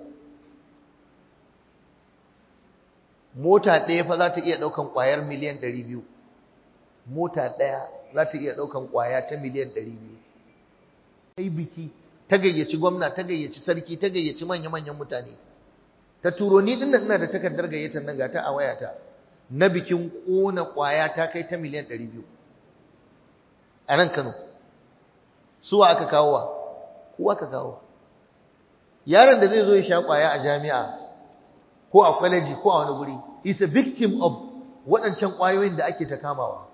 mota ɗaya fa za ta iya ɗaukan ƙwayar miliyan 200 mota ɗaya za ta iya ɗaukan ƙwaya ta miliyan 200. Ta yi biki, ta gayyaci gwamna, ta gayyaci sarki, ta gayyaci manya-manyan mutane. Ta turo ni ɗin ina da takardar gayyatar nan ga ta a wayata. Na bikin ƙona ƙwaya ta kai ta miliyan 200. A nan Kano. Suwa aka kawo wa? Ko aka kawo? Yaron da zai zo ya sha ƙwaya a jami'a ko a kwaleji ko a wani guri, is a victim of waɗancan ƙwayoyin da ake ta kamawa.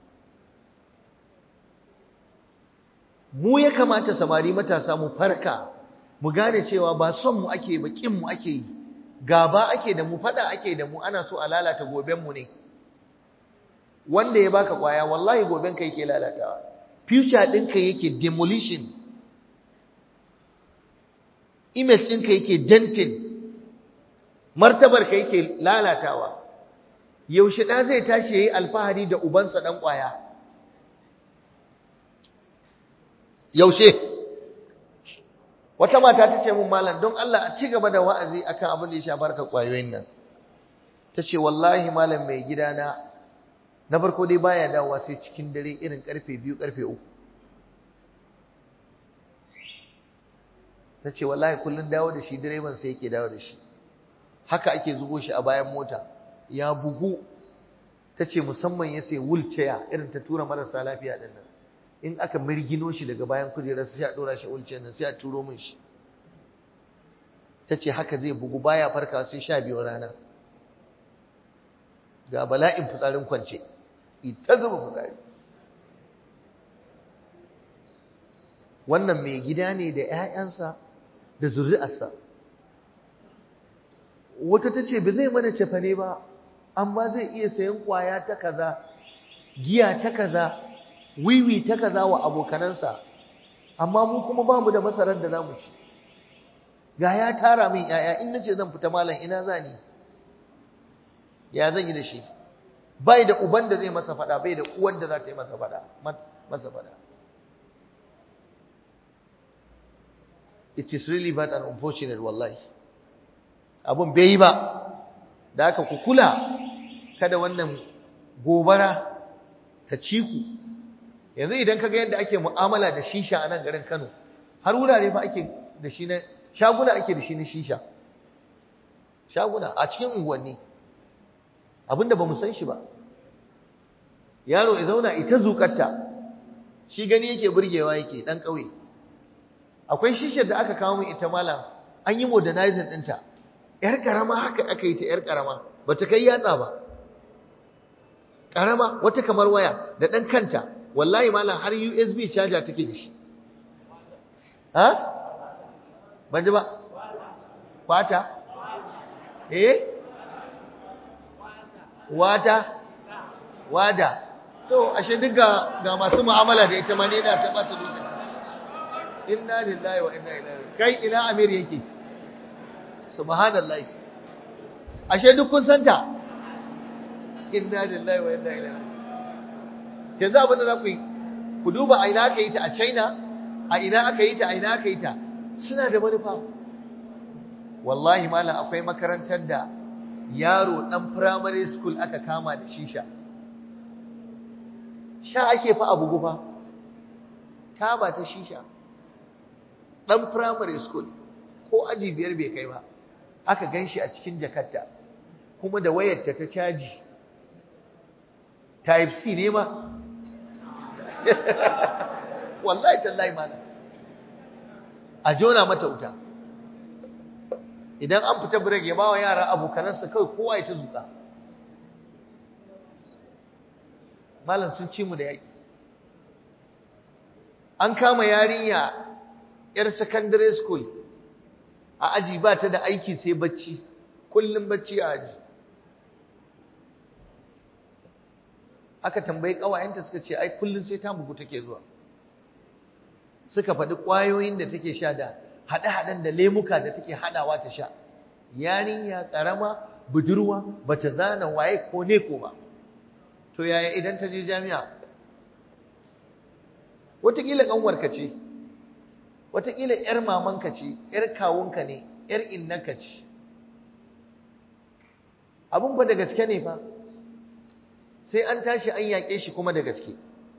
Mu ya kamata samari matasa mu farka, mu gane cewa ba son mu ake ba, kin mu ake yi, gaba ake da mu, fada ake da mu, ana so a lalata goben mu ne. Wanda ya baka kwaya wallahi goben ka yake lalatawa, future ɗinka yake demolition, image ɗinka yake denting, martabar ka yake lalatawa. Yaushe ɗa zai tashi yayi alfahari da ubansa ɗan kwaya? Yaushe? Wata mata ta ce mun, malam don Allah a ci gaba da wa'azi akan abin da ya shafi harkar kwayoyin nan. Ta ce wallahi malam mai gidana na farko dai baya dawowa sai cikin dare irin karfe 2 karfe 3. Ta ce wallahi kullun dawo da shi direban sai yake dawo da shi, haka ake zubo shi a bayan mota ya bugu. Ta ce musamman ya sai wheelchair irin ta tura marasa lafiya din nan, in aka mirgino shi daga bayan kujerar sai a dora shi wheelchair nan sai a turo min shi. Ta ce haka zai bugu baya farka sai 12 rana, ga bala'in fitsarin kwance, ita zuba fitsari. Wannan mai gida ne da 'ya'yansa da zuri'arsa. Wata ta ce ba zai mana cefane ba, amma zai iya sayan kwaya ta kaza, giya ta kaza, wiwi ta kaza wa abokanansa, amma mu kuma ba mu da masarar da za mu ci. Ga ya tara min 'ya'ya, in nace zan fita malam ina zani? Ya zan yi da shi? Bai da uban da zai masa fada, bai da uwan da za ta yi masa fada. It is really bad and unfortunate wallahi. Abun bai yi ba. Da haka ku kula kada wannan gobara ta ci ku. Yanzu idan kaga yadda ake mu'amala da shisha a nan garin Kano, har wurare fa ake da shi na shaguna ake da shi na shisha. Shaguna a cikin unguwanni. Abinda bamu san shi ba. Yaro ya zauna ita zukarta, shi gani yake burgewa yake dan kauye. Akwai shishar da aka kawo min ita malam, an yi modernizing ɗinta. Yar karama haka aka yi ta, yar karama bata kai yatsa ba. Karama wata kamar waya da dan kanta, wallahi malam har USB charger take da shi. Ha? Ban ji ba? Kwata? Wada. To ashe duk ga masu mu'amala da ita ma ne da ta bata lokaci. Inna lillahi wa inna ilaihi. Kai ina Amir yake? Subhanallahi. Ashe duk kun santa? Inna lillahi wa inna ilaihi. Yanzu abin da za ku yi, ku duba a ina aka yi ta, a China, a ina aka yi ta, a ina aka yi ta. Suna da manufa. Wallahi malam akwai makarantar da yaro dan primary school aka kama da shisha. Sha ake fa abu gufa. Ta ba ta shisha. Dan primary school ko aji 5 bai kai ba. Aka ganshi a cikin jakarta. Kuma da wayarta ta caji. Type C ne ma. Wallahi tallahi malam. A jona mata wuta. Idan an fita break ya bawa yara abokanansa kai kowa ya ta zuka. Malam sun ci mu da yaki. An kama yarinya yar secondary school a aji ba ta da aiki sai bacci, kullum bacci a aji. Aka tambayi kawayenta suka ce ai kullum sai ta bugu take zuwa. Suka faɗi ƙwayoyin da take sha da haɗe-haɗen da lemuka da take haɗawa ta sha. Yarinya ƙarama, budurwa, bata zana waye ko ne ko ba. To yaya idan ta je jami'a? Wataƙila ƙanwarka ce, wataƙila ‘yar mamanka ce, ‘yar kawunka ne, ‘yar innanka ce. Abin ba da gaske ne fa. sai an tashi an yaƙe shi kuma da gaske.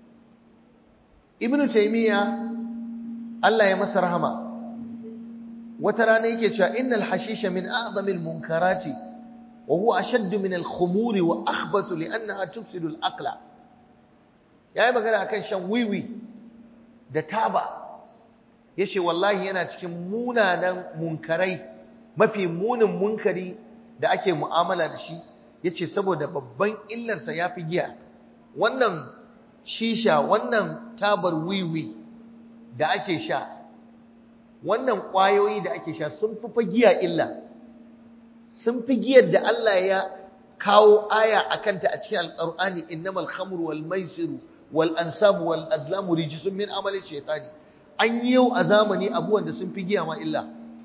Ibn Taymiyyah Allah ya masa rahama wata rana yake cewa innal hashisha min a'zamil munkarati wa huwa ashaddu min al-khumuri wa akhbathu li'annaha tufsidu al-aqla. Yayi magana akan shan wiwi da taba, yace wallahi yana cikin munanan munkarai, mafi munin munkari da ake mu'amala da shi, yace saboda babban illarsa yafi giya. Wannan shisha, wannan tabar wiwi da ake sha, wannan ƙwayoyi da ake sha sun fi giya illa, sun fi giyar da Allah ya kawo aya a kanta a cikin alƙur'ani, innamal khamru wal maisiru wal ansabu wal azlamu rijsun min amali shaytani. An yi yau a zamani abubuwan da sun fi giya ma illa.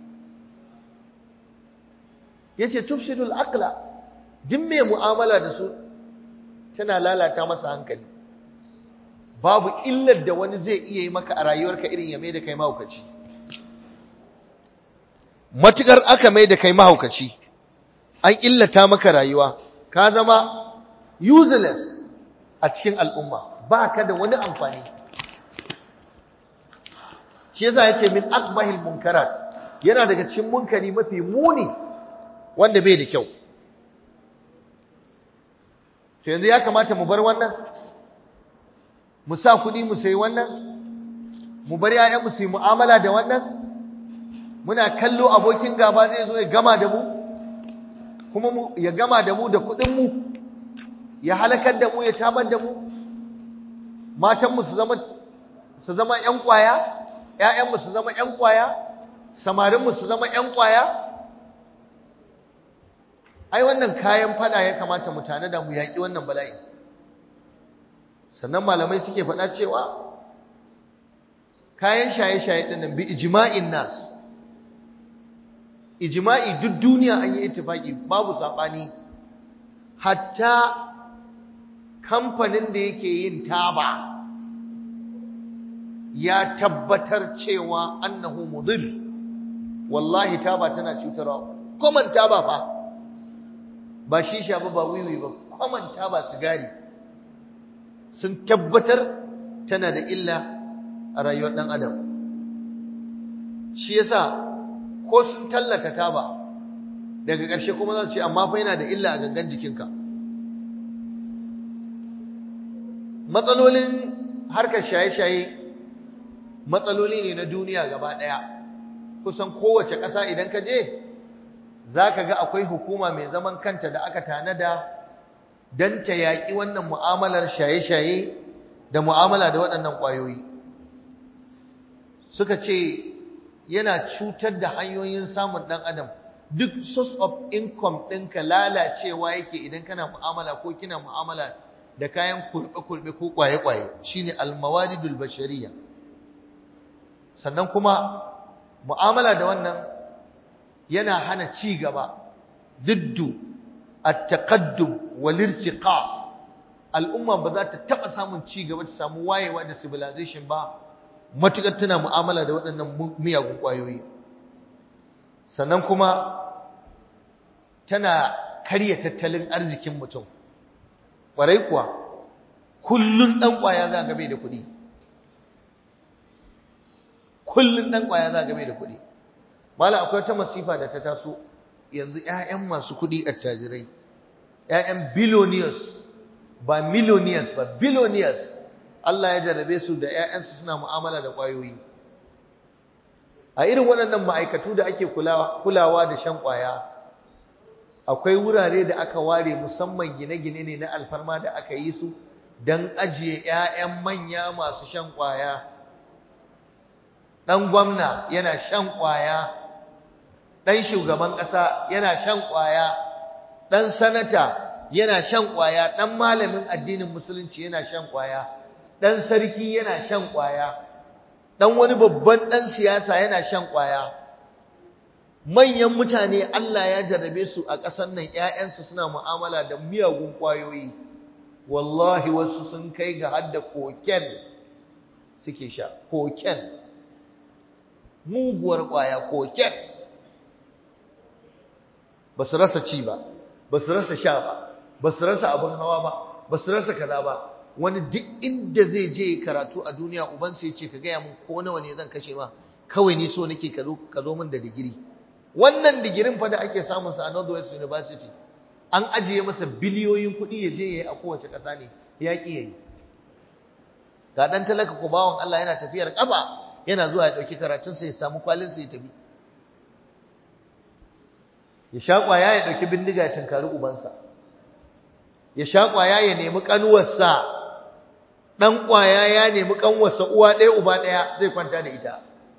Yace tufsidul aqla, duk mai mu'amala da su tana lalata masa hankali. Babu illar da wani zai iya yi maka a rayuwarka irin ya mai da kai mahaukaci. Matukar aka mai da kai mahaukaci, an illata maka rayuwa, ka zama useless a cikin al'umma, ba ka da wani amfani. Shi yasa yace min akbahil munkarat, yana daga cikin munkari mafi muni wanda bai da kyau. To yanzu ya kamata mu bar wannan? Mu sa kuɗi mu sayi wannan? Mu bar ‘ya'yan mu su yi mu'amala da wannan? Muna kallo abokin gaba zai zo ya gama da mu? Kuma ya gama da mu da kuɗinmu? Ya halakar da mu, ya tabar da mu? Matanmu su zama ‘yan ƙwaya? ‘Ya'yanmu su zama ‘yan ƙwaya? Samarinmu su zama ‘yan ƙwaya? Ai wannan kayan fada ya kamata mu tanada mu yaƙi wannan bala'i. Sannan malamai suke faɗa cewa kayan shaye-shaye ɗin nan bi ijma'in nas, ijma'i duk duniya an yi ittifaki, babu saɓani, hatta kamfanin da yake yin taba ya tabbatar cewa annahu mudil. Wallahi taba tana cutarwa, common taba fa, ba shisha ba wiwi ba, common taba sigari, sun tabbatar tana da illa a rayuwar ɗan adam. Shi yasa ko sun tallata taba daga ƙarshe kuma za su ce amma fa yana da illa a gangan jikinka. Matsalolin harkar shaye-shaye matsaloli ne na duniya gaba ɗaya. Kusan kowace ƙasa idan ka je za ka ga akwai hukuma mai zaman kanta da aka tanada don ta yaƙi wannan mu'amalar shaye-shaye da mu'amala da waɗannan ƙwayoyi. Suka ce yana cutar da hanyoyin samun ɗan adam. Duk source of income ɗinka lalacewa yake idan kana mu'amala ko kina mu'amala da kayan kurɓe-kurɓe ko ƙwaye-ƙwaye. Shi ne almawadidul bashariya. Sannan kuma mu'amala da wannan yana hana ci gaba, diddu at-taqaddum wal irtiqa. Al'umma ba za ta taba samun ci gaba, ta samu wayewa da civilization ba matukar tana mu'amala da waɗannan miyagun ƙwayoyi. Sannan kuma tana karya tattalin arzikin mutum. Ƙwarai kuwa kullun dan ƙwaya za ga bai da kuɗi, kullun dan ƙwaya za ga bai da kuɗi. Mala akwai ta masifa da ta taso yanzu, ƴaƴan masu kuɗi attajirai, ƴaƴan billionaires, ba millionaires ba, billionaires, Allah ya jarrabe su da ƴaƴansu suna mu'amala da ƙwayoyi. A irin waɗannan ma'aikatu da ake kulawa da shan ƙwaya, akwai wurare da aka ware musamman gine-gine ne na alfarma da aka yi su don ajiye ƴaƴan manya masu shan ƙwaya. Ɗan gwamna yana shan ƙwaya, ɗan shugaban ƙasa yana shan ƙwaya, ɗan sanata yana shan ƙwaya, ɗan malamin addinin musulunci yana shan ƙwaya, ɗan sarki yana shan ƙwaya, ɗan wani babban ɗan siyasa yana shan ƙwaya. Manyan mutane Allah ya jarrabe su a ƙasar nan, ‘ya'yansu suna mu'amala da miyagun ƙwayoyi. Wallahi wasu sun kai ga hadda koken suke sha, koken, muguwar ƙwaya, koken. Ba su rasa ci ba, ba su rasa sha ba, ba su rasa abin hawa ba, ba su rasa kaza ba. Wani duk inda zai je karatu a duniya ubansa ya ce ka gaya mun ko nawa ne zan kashe ma, kawai ni so nake ka zo min da digiri. Wannan digirin fa da ake samun sa a Northwest University an ajiye masa biliyoyin kuɗi ya je yayi a kowace ƙasa ne, ya ƙi yayi. Ga dan talaka ko bawon Allah yana tafiyar ƙafa yana zuwa ya ɗauki karatun sa ya samu kwalin sa ya tafi. Ya sha ƙwaya ya ɗauki bindiga ya tunkari ubansa. Ya sha ƙwaya ya nemi ƙanuwarsa. Ɗan ƙwaya ya nemi ƙanwarsa uwa ɗaya uba ɗaya zai kwanta da ita.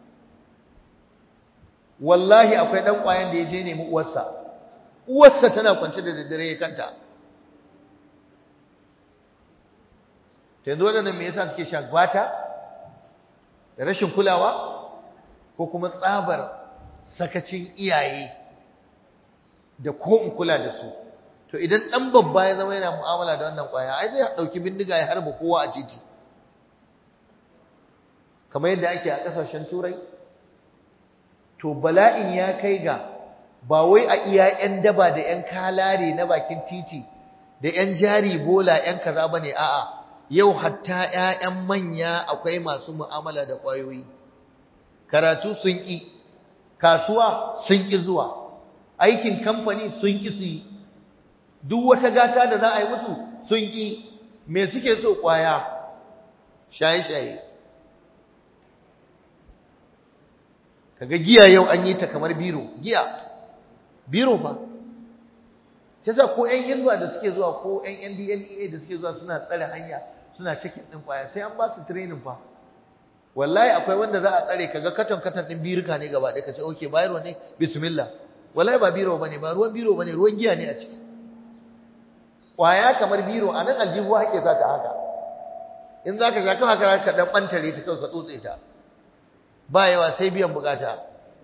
Wallahi akwai ɗan ƙwayan da ya je nemi uwarsa. Uwarsa tana kwance da daddare ya kanta. Ta yanzu waɗannan me yasa suke shan gwata da rashin kulawa ko kuma tsabar sakacin iyaye da ko in kula da su. To idan ɗan babba ya zama yana mu'amala da wannan ƙwaya, ai zai ɗauki bindiga ya harba kowa a titi. Kamar yadda ake a ƙasashen Turai. To bala'in ya kai ga ba wai a iya 'yan daba da 'yan kalare na bakin titi da 'yan jari bola 'yan kaza bane, a'a. Yau hatta 'ya'yan manya akwai masu mu'amala da ƙwayoyi. Karatu sun ƙi, kasuwa sun ƙi zuwa, aikin kamfani sun ƙi su yi. Duk wata gata da za a yi musu sun ƙi. Me suke so? ƙwaya, shaye-shaye. Kaga giya yau an yi ta kamar biro, giya, biro fa. Yasa ko ƴan Hizba da suke zuwa ko ƴan NDLEA da suke zuwa suna tsare hanya, suna checking ɗin ƙwaya, sai an ba su training fa. Wallahi akwai wanda za a tsare kaga katon ɗin birika ne gaba ɗaya, kace okay bayro ne, bismillah. Wallahi ba biro bane, ba ruwan biro bane, ruwan giya ne a ciki. Ƙwaya kamar biro a nan aljihu ake sa ta haka. In za ka sha kawai haka ka ɗan ɓantare ta kawai ka tsotse ta. Ba yawa sai biyan bukata.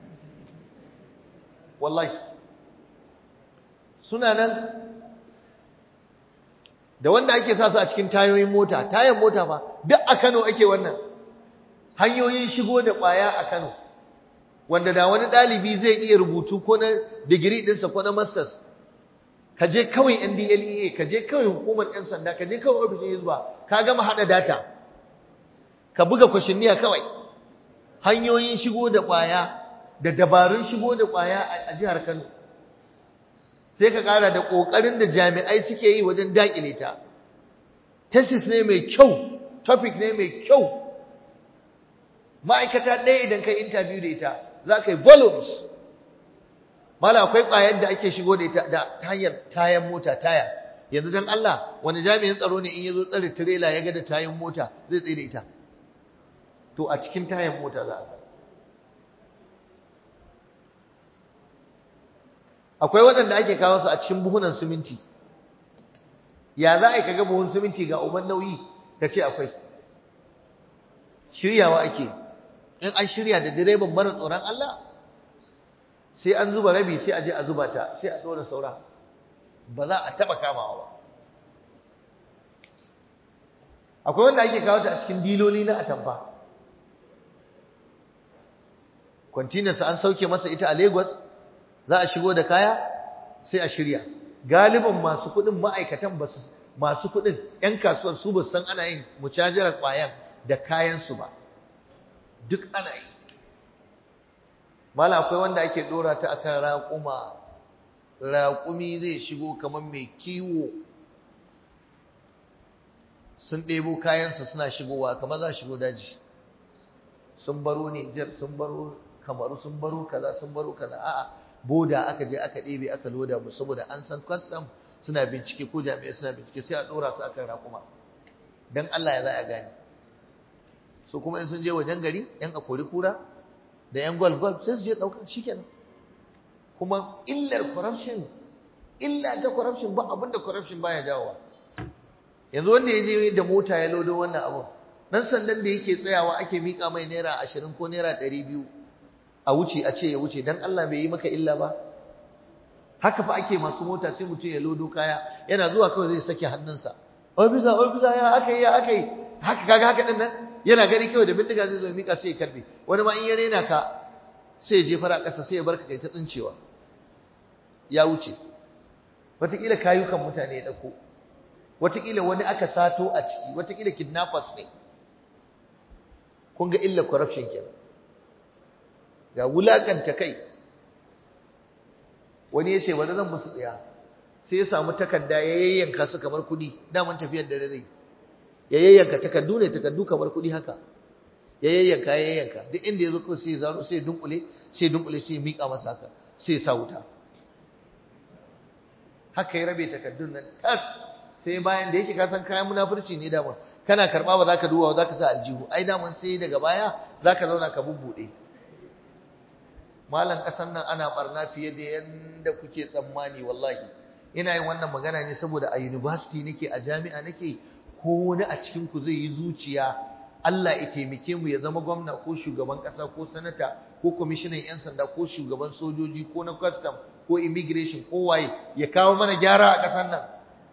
Wallahi. Suna nan da wanda ake sa su a cikin tayoyin mota, tayan mota fa, duk a Kano ake wannan. Hanyoyin shigo da ƙwaya a Kano. Wanda da wani ɗalibi zai iya rubutu ko na digiri ɗinsa ko na masters. Ka je kawai NDLEA, ka je kawai hukumar 'yan sanda, ka je kawai ofishin Hizba, ka gama haɗa data. Ka buga kwashinniya kawai. Hanyoyin shigo da ƙwaya da dabarun shigo da ƙwaya a jihar Kano. Sai ka ƙara da ƙoƙarin da jami'ai suke yi wajen daƙile ta. Thesis ne mai kyau, topic ne mai kyau. Ma'aikata ɗaya idan kai interview da ita, za ka yi volumes. Mala akwai ƙwayar da ake shigo da ita ta hanyar tayan mota, taya. Yanzu dan Allah, wani jami'in tsaro ne in ya zo tsare tirela ya ga da tayan mota zai tsaye da ita. To a cikin tayan mota za a sa. Akwai waɗanda ake kawo su a cikin buhunan siminti. Ya za a yi kaga buhun siminti ga uban nauyi ka ce akwai. Shiryawa ake. In an shirya da direban mara tsoron Allah, sai an zuba rabi sai a je a zuba ta, sai a ɗora saura. Ba za a taɓa kamawa ba. Akwai wanda ake kawo ta a cikin diloli na atamfa. Kwantinarsa an sauke masa ita a Lagos, za a shigo da kaya sai a shirya. Galibin masu kuɗin ma'aikatan masu kuɗin 'yan kasuwar su ba san ana yin mucajarar ƙwayan da kayansu ba. Duk ana yi. Mala akwai wanda ake ɗora ta akan raƙuma. Raƙumi zai shigo kamar mai kiwo. Sun ɗebo kayansa suna shigowa kamar za shigo daji. Sun baro Nijar, sun baro Kamaru, sun baro kaza, sun baro kaza. A'a, boda aka je aka ɗebe aka loda mu saboda an san custom suna bincike ko jami'ai suna bincike sai a ɗora su akan raƙuma. Dan Allah ya za a gane. So kuma in sun je wajen gari, 'yan akori kura da 'yan gwal sai su je ɗaukar shikenan. Kuma illar corruption, illa ta corruption ba abinda corruption baya jawowa. Yanzu wanda ya je da mota ya lodo wannan abun, dan sandan da yake tsayawa ake mika mai naira 20 ko naira 200 a wuce a ce ya wuce, dan Allah bai yi maka illa ba. Haka fa ake masu mota, sai mutum ya lodo kaya yana zuwa kawai zai sake hannunsa, ofisa ya aka yi haka kaga haka din nan yana gani kawai da bindiga zai zo mika sai ya karbe. Wani ma in ya rena ka sai ya jefar a ƙasa sai ya barka kai ta tsincewa, ya wuce. Wataƙila kayukan mutane ya ɗauko. wataƙila wani aka sato a ciki, wataƙila kidnappers ne. Kun ga illa corruption kenan. Ga wulakanta kai. Wani ya ce bari zan musu tsaya, sai ya samu takarda ya yayyanka su kamar kuɗi, daman tafiyar da zai. Ya yayyanka takardu ne, takardu kamar kuɗi haka. Ya yayyanka, duk inda ya zo kawai sai ya zaro, sai ya dunkule, sai ya miƙa masa haka, sai ya sa wuta. Haka ya rabe takardun nan tas, sai bayan da yake ka san kayan munafurci ne daman. Kana karɓa ba za ka duba ba za ka sa aljihu, ai daman sai daga baya za ka zauna ka bubbuɗe. Malam ƙasan nan ana barna fiye da yanda kuke tsammani wallahi. Ina yin wannan magana ne saboda a university nake, a jami'a nake, ko wani a cikin ku zai yi zuciya Allah ya taimake mu ya zama gwamna ko shugaban ƙasa ko sanata ko kwamishinan 'yan sanda ko shugaban sojoji ko na custom ko immigration ko waye ya kawo mana gyara a ƙasar nan.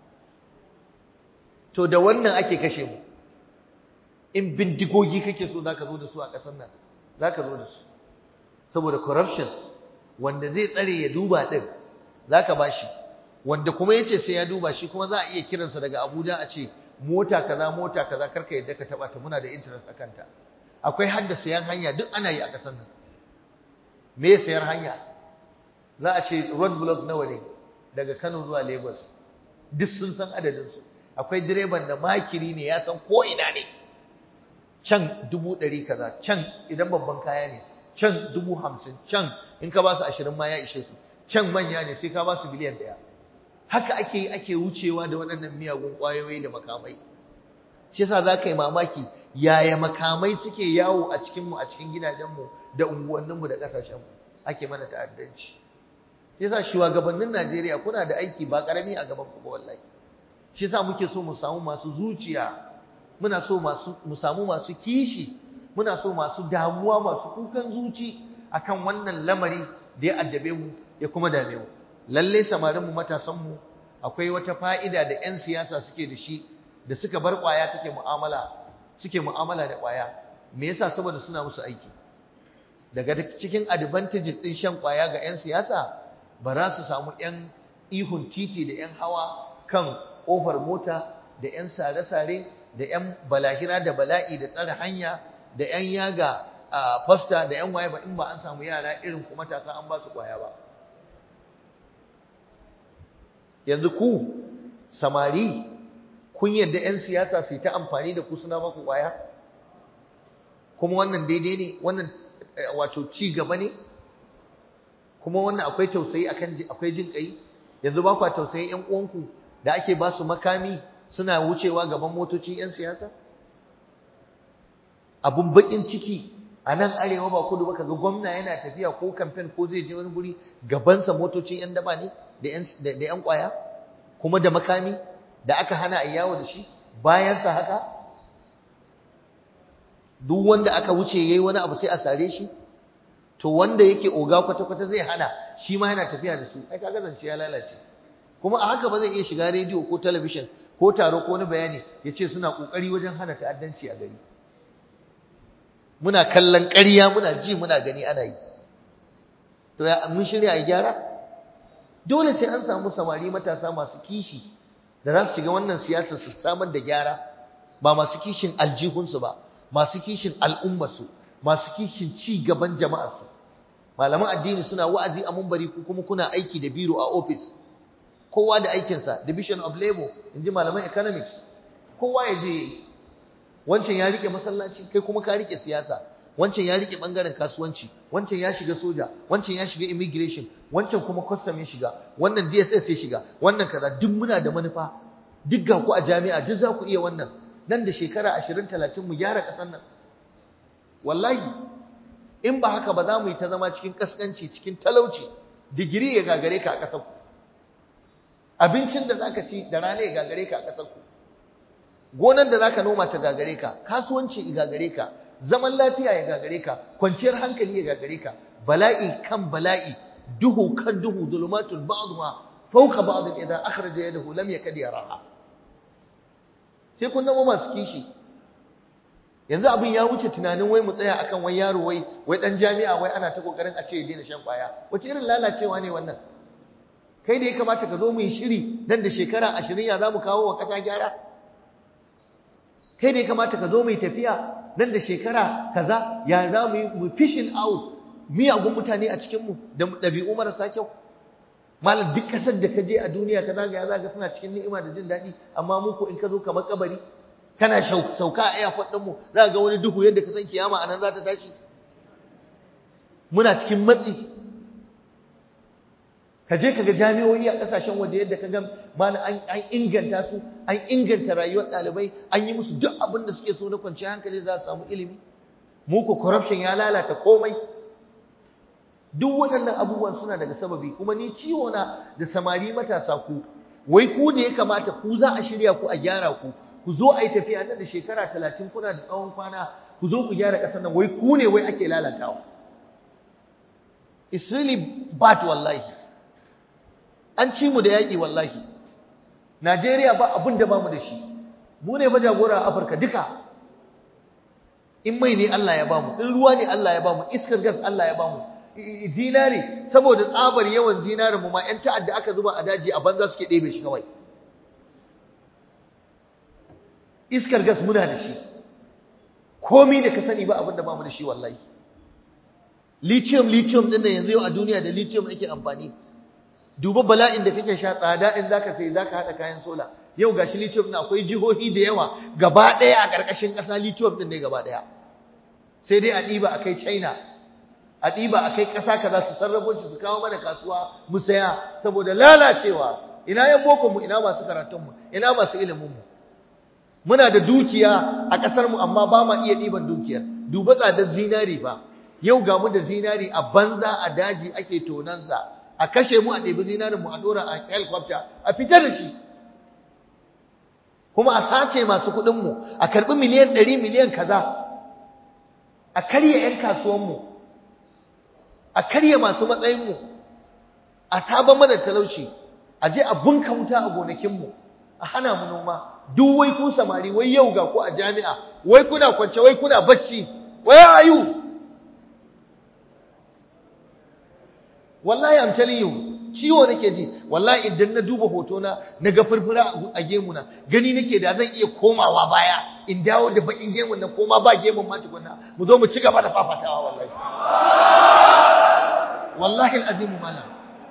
To da wannan ake kashe mu. In bindigogi kake so zaka zo da su a ƙasar nan, zaka zo da su. Saboda corruption, wanda zai tsare ya duba din zaka bashi, wanda kuma yace sai ya duba shi kuma za a iya kiransa daga Abuja a ce mota kaza karka yadda ka taba ta, muna da interest akan ta. Akwai hadda sayan hanya duk ana yi a ƙasar nan. Me sayar hanya? Za a ce road block nawa ne daga Kano zuwa Lagos, duk sun san adadin su. Akwai direban da makiri ne, ya san ko ina ne. Can 100 kaza, can idan babban kaya ne, can 50,000, can in ka ba su 20 ma ya ishe su, can manya ne sai ka ba su biliyan 1. Haka ake wucewa da waɗannan miyagun ƙwayoyi da makamai. Shi yasa za ka yi mamaki yaya makamai suke yawo a cikinmu, a cikin gidajenmu da unguwanninmu da ƙasashenmu ake mana ta'addanci. Shi yasa shugabannin Najeriya kuna da aiki ba ƙarami a gaban ku ba wallahi. Shi yasa muke so mu samu masu zuciya, muna so mu samu masu kishi, muna so masu damuwa, masu kukan zuci akan wannan lamari da ya addabe mu ya kuma dame mu. Lalle samarin mu, matasan mu, akwai wata fa'ida da 'yan siyasa suke da shi da suka bar kwaya suke mu'amala da kwaya. Me yasa? Saboda suna musu aiki. Daga cikin advantages din shan kwaya ga 'yan siyasa, ba za su samu 'yan ihun titi da 'yan hawa kan kofar mota da 'yan sare-sare da 'yan balahira da bala'i da tsare hanya da 'yan yaga a fasta da 'yan waye ba, in ba an samu yara irin kuma matasa an ba su kwaya ba. Yanzu ku samari kun yadda 'yan siyasa su ta amfani da ku suna maku kwaya? Kuma wannan daidai ne? Wannan wato ci gaba ne? Kuma wannan akwai tausayi akwai jin kai? Yanzu ba kwa tausayin 'yan uwanku da ake ba su makami suna wucewa gaban motocin 'yan siyasa? Abun bakin ciki a nan arewa ba kudu ba, kaga gwamna yana tafiya ko campaign ko zai je wani guri, gabansa motocin 'yan daba ne da 'yan kwaya kuma da makami da aka hana a yawo da shi. Bayansa haka duk wanda aka wuce yayi wani abu sai a sare shi. To wanda yake oga kwata-kwata zai hana, shi ma yana tafiya da su, ai kaga zance ya lalace. Kuma a haka ba zai iya shiga rediyo ko talabishin ko taro ko wani bayani ya ce suna kokari wajen hana ta'addanci a gari. Muna kallon ƙarya, muna ji muna gani ana yi. To ya mun shirya a gyara? Dole sai an samu samari matasa masu kishi da za su shiga wannan siyasar su samar da gyara, ba masu kishin aljihunsu ba, masu kishin al'ummarsu, masu kishin ci gaban jama'arsu. Malaman addini suna wa'azi a munbari, ku kuma kuna aiki da biro a office. Kowa da aikinsa, division of labor, inji malaman economics. Kowa ya je, wancan ya rike masallaci, kai kuma ka rike siyasa. Wancan ya rike bangaren kasuwanci, wancan ya shiga soja, wancan ya shiga immigration, wancan kuma custom ya shiga, wannan DSS ya shiga, wannan kaza. Duk muna da manufa, duk ga ku a jami'a, duk za ku iya wannan. Nan da shekara 20-30 mu gyara ƙasar nan. Wallahi, in ba haka ba za mu yi ta zama cikin kaskanci, cikin talauci, digiri ya gagare ka a ƙasar ku. Abincin da zaka ci da rana ya gagare ka a ƙasar ku. Gonar da zaka noma ta gagare ka, kasuwanci ya gagare ka, zaman lafiya ya gagare ka, kwanciyar hankali ya gagare ka, bala'i kan bala'i, duhu kan duhu, zulumatul ba'dha fawqa ba'd idan akhraja yadahu lam yakad yaraha. Sai kun zama masu kishi. Yanzu abin ya wuce tunanin wai mu tsaya akan wai yaro wai dan jami'a wai ana ta kokarin a ce ya daina shan kwaya. Wace irin lalacewa ne wannan? kai da ya kamata ka zo mu yi shiri nan da shekara 20 ya za mu kawo wa ƙasa gyara, kai da ya kamata ka zo mu yi tafiya nan da shekara kaza ya za mu yi mu fishing out miyagun mutane a cikinmu da ɗabi'u marasa kyau. Malam duk ƙasar da ka je a duniya ka zagaya za ka suna cikin ni'ima da jin daɗi, amma mu ko in ka zo kamar kabari kana sauka a airport ɗinmu za ka ga wani duhu yadda ka san kiyama a nan za ta tashi. Muna cikin matsi. Ka je ka ga jami'o'i a ƙasashen waje yadda ka ga malam an inganta su, an inganta rayuwar ɗalibai, an yi musu duk abin da suke so na kwanciyar hankali za su samu ilimi. Mu ko corruption ya lalata komai. Duk waɗannan abubuwan suna daga sababi, kuma ni ciwo na da samari matasa ku, wai ku da ya kamata ku za a shirya ku a gyara ku zo a yi tafiya nan da shekara 30 kuna da tsawon kwana, ku zo ku gyara ƙasar nan, wai ku ne wai ake lalatawa. It's really bad wallahi. An ci mu da yaƙi wallahi. Najeriya ba abin da ba mu da shi. Mu ne fa jagora a Afirka duka. In mai ne Allah ya ba mu, in ruwa ne Allah ya ba mu, iskar gas Allah ya ba mu. Zinari, saboda tsabar yawan zinarin mu ma 'yan ta'adda aka zuba a daji a banza suke ɗebe shi kawai. Iskar gas muna da shi. Komi da ka sani ba abin da ba mu da shi wallahi. Lithium din da yanzu yau a duniya da lithium ake amfani. Duba bala'in da kake sha, tsada in zaka sai zaka hada kayan sola. Yau gashi lithium na akwai jihohi da yawa gaba daya a karkashin kasa lithium din ne gaba daya. Sai dai a diba akai China, a diba akai kasa kaza su sarrafo shi su kawo mana kasuwa mu saya, saboda lalacewa. Ina yan boko mu, ina masu karatun mu, ina masu ilimin mu. Muna da dukiya a kasar mu amma ba ma iya diban dukiyar. Duba tsadar zinari ba. Yau ga mu da zinari a banza a daji ake tonansa. A kashe mu a ɗebi zinarin mu a ɗora a helicopter a fitar da shi, kuma a sace masu kuɗin mu, a karɓi miliyan 100 miliyan kaza, a karya 'yan kasuwan mu, a karya masu matsayin mu, a saban mana talauci, a je a bunka wuta a gonakin mu, a hana mu noma. Duk wai ku samari, wai yau ga ku a jami'a, wai kuna kwance, wai kuna bacci, wai ayu. Wallahi I'm telling you, ciwo nake ji. Wallahi idan na duba hotona na ga furfura a gemuna, gani nake da zan iya komawa baya in dawo da bakin gemun nan, koma ba gemun ma tukunna mu zo mu ci gaba da fafatawa wallahi. Wallahi alazim malam.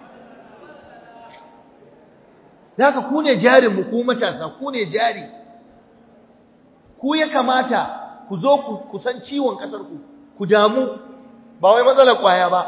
Daga ku ne jarin mu, ku matasa, ku ne jari. Ku ya kamata ku zo ku san ciwon kasar ku damu, ba wai matsalar kwaya ba.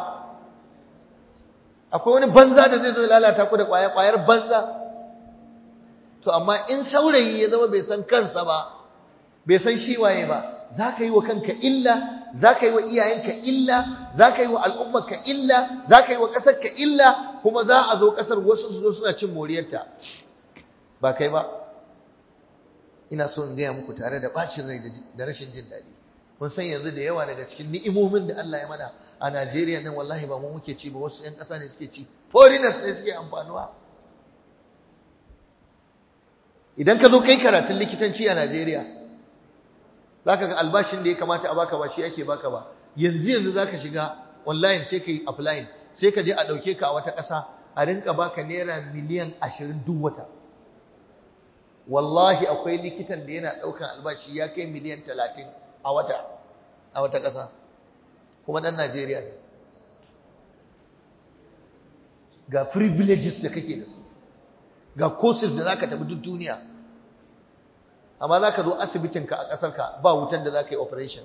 Akwai wani banza da zai zo lalata ku da kwayar banza. To amma in saurayi ya zama bai san kansa ba, bai san shi waye ba, zaka yi wa kanka illa, zaka yi wa iyayenka illa, zaka yi wa al'ummarka illa, zaka yi wa ƙasarka illa, kuma za a zo ƙasar wasu su zo suna cin moriyarta. Ba kai ba. Ina so in gaya muku tare da bacin rai da rashin jin daɗi. Mun san yanzu da yawa daga cikin ni'imomin da Allah ya mana a Najeriya nan, wallahi ba mu muke ci ba, wasu 'yan ƙasa ne suke ci, foreigners ne suke amfanuwa. Idan ka zo kai karatun likitanci a Najeriya, za ka ga albashin da ya kamata a baka ba shi ake baka ba. Yanzu za ka shiga online sai ka yi applying, sai ka je a ɗauke ka a wata ƙasa a rinka baka naira miliyan 20 duk wata. Wallahi akwai likitan da yana ɗaukan albashi ya kai miliyan 30 a wata ƙasa, kuma ɗan Najeriya ne. Ga privileges da kake da su, ga courses da zaka tafi duk duniya, amma zaka zo asibitinka a ƙasarka ba wutan da zaka yi operation,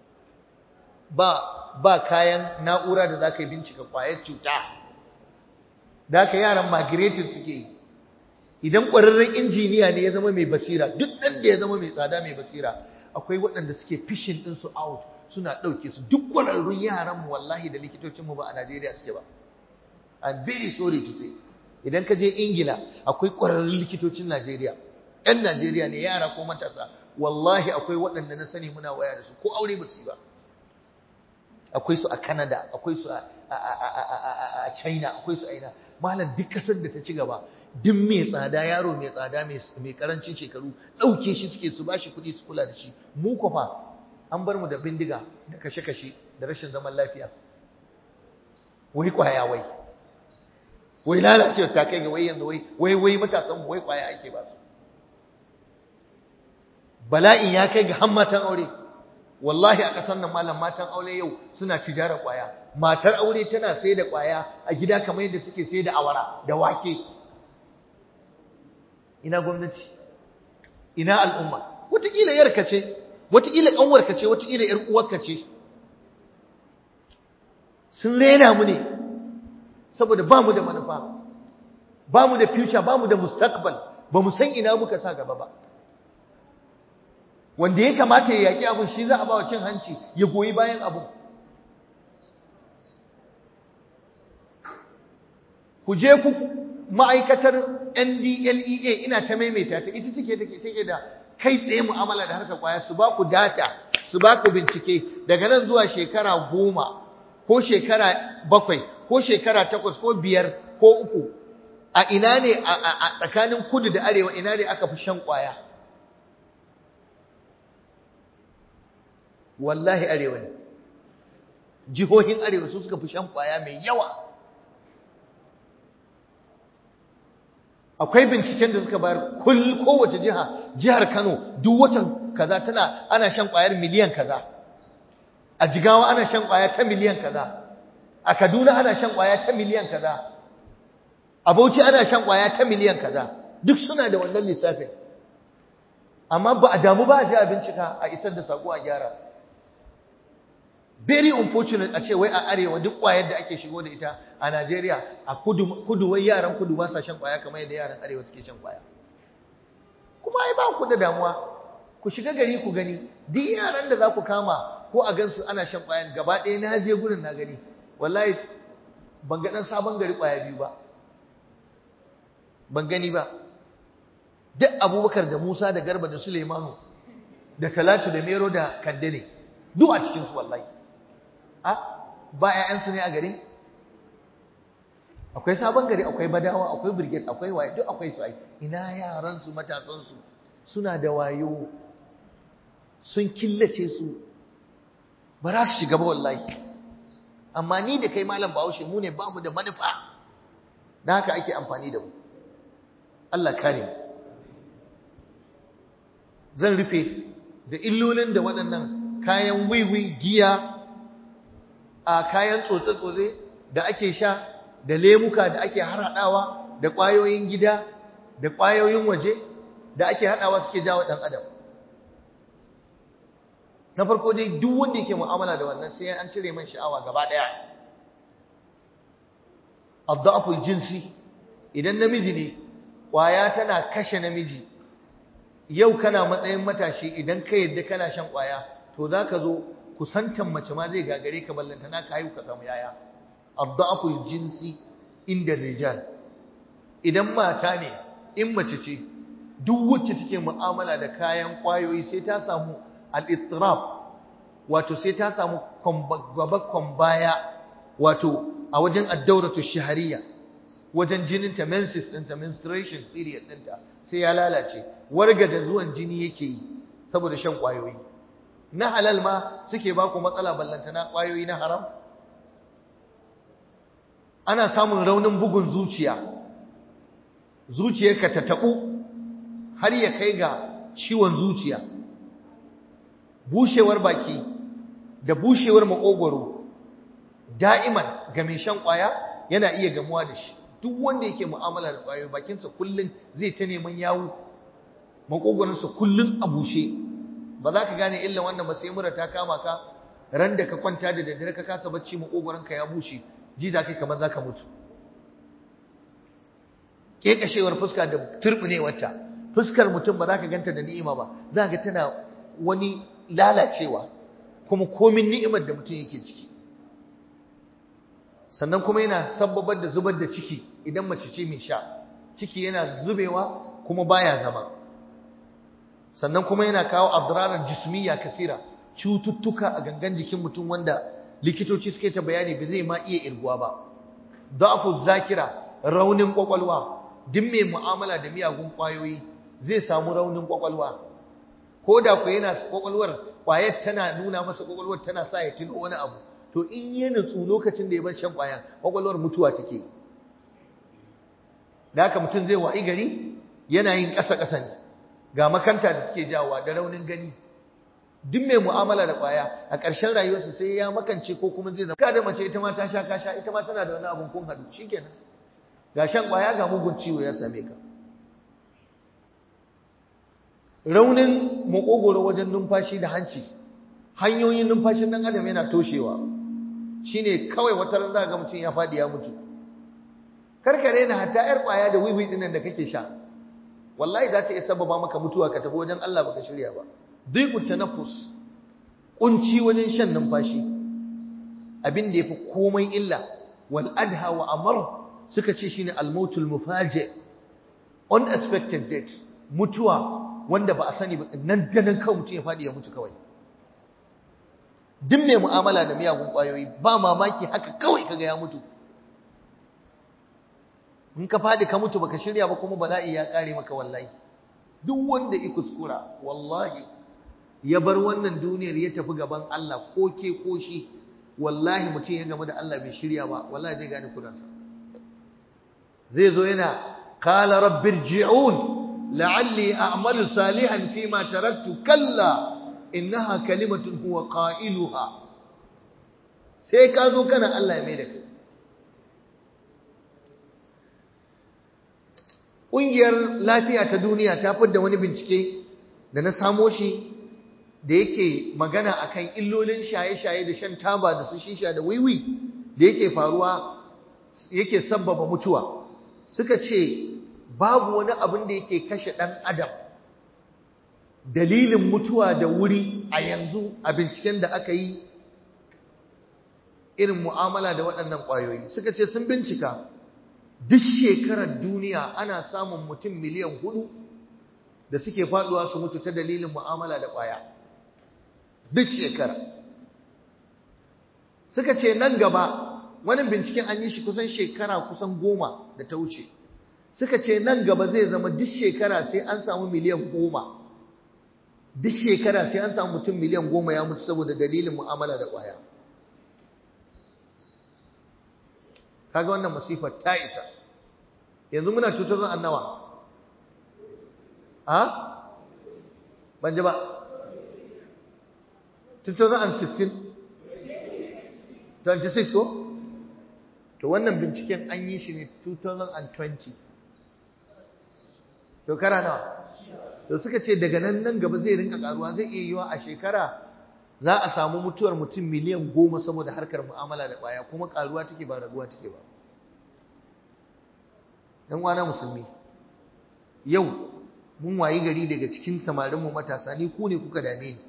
ba kayan na'ura da zaka yi bincika ƙwayar cuta, da haka yaran migrating suke yi. Idan ƙwararren injiniya ne ya zama mai basira, duk ɗan da ya zama mai tsada mai basira, akwai waɗanda suke fishing ɗinsu out suna ɗauke su. Duk ƙwararrun yaranmu wallahi da likitocinmu ba a Najeriya suke ba. I'm very sorry to say. Idan ka je Ingila akwai ƙwararrun likitocin Najeriya, 'yan Najeriya ne, yara ko matasa. Wallahi akwai waɗanda na sani muna waya da su ko aure ba su yi ba. Akwai su a Canada, akwai su a China, akwai su a ina. Malam duk kasar da ta ci gaba, duk mai tsada, yaro mai tsada mai karancin shekaru, ɗauke shi suke su bashi kuɗi su kula da shi. Mu kwafa an bar mu da bindiga da kashe-kashe da rashin zaman lafiya. Wai kwaya wai. wai lalacewa ta kai ga wai yanzu wai matasan wai kwaya ake ba su. Bala'in ya kai ga hammatan aure. Wallahi a ƙasar nan malam matan aure yau suna tijara kwaya. Matar aure tana sai da kwaya a gida kamar yadda suke sai da awara da wake. Ina gwamnati? Ina al'umma? Wataƙila yarka ce, wataƙila ƙanwarka ce, wataƙila ‘yar uwarka ce. Sun rena mu ne, saboda ba mu da manufa, ba mu da future, ba mu da mustaqbal, ba mu san ina muka sa gaba ba. Wanda ya kamata ya yaƙi abin shi za a ba wa cin hanci ya goyi bayan abin. Ku je ku ma'aikatar NDLEA ina ta maimaita ta ita take da kai tsaye mu'amala da harkar kwaya, su ba ku data, su ba ku bincike daga nan zuwa shekara 10 ko shekara 7 ko shekara 8 ko 5 ko 3 a ina ne a tsakanin kudu da arewa ina ne aka fi shan kwaya. Wallahi arewa ne, jihohin arewa su suka fi shan kwaya mai yawa. Akwai binciken da suka bayar kowace jihar Kano duk watan kaza ana shan kwayar miliyan kaza, a Jigawa ana shan kwaya ta miliyan kaza, a Kaduna ana shan kwaya ta miliyan kaza, a Bauchi ana shan kwaya ta miliyan kaza, duk suna da wannan lissafin. Amma ba a damu ba a ji a bincika a isar da sako a gyara. Very unfortunate a ce wai a arewa duk kwayar da ake shigo da ita a Najeriya a kudu wai yaran kudu ba sa shan kwaya kamar yadda yaran arewa suke shan kwaya. Kuma ai ba ku da damuwa, ku shiga gari ku gani duk yaran da za ku kama ko a gansu ana shan kwayan gaba ɗaya na je gurin na gani. Wallahi ban ga ɗan sabon gari kwaya biyu ba, ban gani ba. Duk Abubakar da Musa da Garba da Suleimanu da Talatu da Mero da Kande ne duk a cikinsu wallahi. Ba ‘ya'yansu ne a garin? Akwai sabon gari, akwai badawa, akwai brigade, akwai waye, duk akwai su ai. Ina yaransu, matasansu suna da wayo, sun killace su, ba za su shiga ba wallahi. Amma ni da kai malam Bahaushe mu ne ba mu da manufa, da haka ake amfani da mu. Allah kare mu. Zan rufe da illolin da waɗannan kayan wiwi, giya, a kayan tsotse-tsotse da ake sha, da lemuka da ake harhaɗawa, da ƙwayoyin gida, da ƙwayoyin waje da ake haɗawa suke jawo ɗan adam. Na farko dai duk wanda yake mu'amala da wannan sai an cire man sha'awa gaba ɗaya. Adda'aful jinsi, idan namiji ne, ƙwaya tana kashe namiji. Yau kana matsayin matashi idan ka yadda kana shan ƙwaya, to za ka zo kusantan mace ma zai gagare ka ballanta na ka haihu ka samu yaya. Adda'aful jinsi inda rijal. Idan mata ne, in mace ce, duk wacce take mu'amala da kayan ƙwayoyi sai ta samu al-ittirab, wato sai ta samu gaba baya, wato a wajen ad-dawratu shahariya, wajen jininta, menses ɗinta, menstruation period ɗinta sai ya lalace. Warga da zuwan jini yake yi saboda shan ƙwayoyi. Na halal ma suke ba ku matsala ballantana ƙwayoyi na haram. Ana samun raunin bugun zuciya, zuciyarka ta taɓu har ya kai ga ciwon zuciya, bushewar baki da bushewar maƙogwaro da'iman ga mai shan ƙwaya yana iya gamuwa da shi. Duk wanda yake mu'amala da ƙwayoyi bakinsa kullum zai ta neman yawu, maƙogwaronsa kullum a bushe. Ba za ka gane illa wannan ba sai mura ta kama ka, ran da ka kwanta da daddare ka kasa bacci maƙogwaronka ya bushe, ji za kai kamar za ka mutu. Ƙeƙashewar fuska da turɓunewarta, fuskar mutum ba za ka ganta da ni'ima ba, za ka tana wani lalacewa kuma komin ni'imar da mutum yake ciki. Sannan kuma yana sababar da zubar da ciki idan mace ce mai sha, ciki yana zubewa kuma baya zama. Sannan kuma yana kawo adrarar jismiya kasira, cututtuka a gangan jikin mutum wanda likitoci suke ta bayani ba zai ma iya irguwa ba. Da'fu zakira, raunin kwakwalwa, duk mai mu'amala da miyagun kwayoyi zai samu raunin kwakwalwa. Ko da ku yana kwakwalwar, kwayar tana nuna masa kwakwalwar tana sa ya tuno wani abu, to in ya nutsu lokacin da ya bar shan kwaya kwakwalwar mutuwa take. da haka mutum zai wa'i gari yana yin ƙasa-ƙasa ne, ga makanta da suke jawowa da raunin gani. Duk mai mu'amala da ƙwaya a ƙarshen rayuwarsa sai ya makance ko kuma zai zama ka da mace ita ma ta sha kasha, ita ma tana da wani abun kun haɗu shikenan, ga shan ƙwaya ga mugun ciwo ya same ka. Raunin makogoro wajen numfashi da hanci, hanyoyin numfashin ɗan adam yana toshewa, shine kawai wata ran za ga mutum ya faɗi ya mutu. Karkare na hatta ƴar ƙwaya da wiwi ɗinnan da kake sha, wallahi za ta iya sababa maka mutuwa ka tafi wajen Allah baka shirya ba. Dhiqut tanaffus, kunci wajen shan numfashi, abin da yafi komai illa. Wal adha wa amr suka ce shine al-mautul mufaji', unexpected death, mutuwa wanda ba a sani ba, nan da nan kawai mutum ya faɗi ya mutu kawai. Duk mai mu'amala da miyagun ƙwayoyi ba mamaki haka kawai kaga ya mutu. In ka faɗi ka mutu baka shirya ba kuma bala'i ya ƙare maka wallahi. Duk wanda ya kuskura wallahi ya bar wannan duniyar ya tafi gaban Allah ko ke ko shi, wallahi mutum ya game da Allah bai shirya ba, wallahi zai gane kuransa. Zai zo yana qala rabbirji'un la'alli a'malu salihan fima taraktu kalla innaha kalimatun huwa qailuha. Sai ka zo kana Allah ya mai da kai. Ƙungiyar lafiya ta duniya ta fidda wani bincike da na samo shi da yake magana akan illolin shaye-shaye da shan taba da su shisha da wiwi da yake faruwa, yake sabbaba mutuwa. Suka ce babu wani abin da yake kashe ɗan adam dalilin mutuwa da wuri a yanzu a binciken da aka yi irin mu'amala da waɗannan ƙwayoyi. Suka ce sun bincika duk shekarar duniya ana samun mutum miliyan 4 da suke faduwa su mutu ta dalilin mu'amala da ƙwaya. Duk shekara. Suka ce nan gaba, wani binciken an yi shi kusan shekara kusan 10 da ta wuce. Suka ce nan gaba zai zama duk shekara sai an samu miliyan 10. Duk shekara sai an samu mutum miliyan 10 ya mutu saboda dalilin mu'amala da ƙwaya. Kaga wannan masifar ta isa. Yanzu muna cutar zan annawa. Ban ji ba. 2016 26 ko? To wannan binciken an yi shi ne 2020. Shekara nawa? To suka ce daga nan gaba zai rinka karuwa, zai iya yiwa a shekara za a samu mutuwar mutum miliyan 10 saboda harkar mu'amala da ƙwaya, kuma karuwa take ba raguwa take ba. ‘Yan wana musulmi, yau mun wayi gari daga cikin samarinmu matasa, ni ku ne kuka dame ni.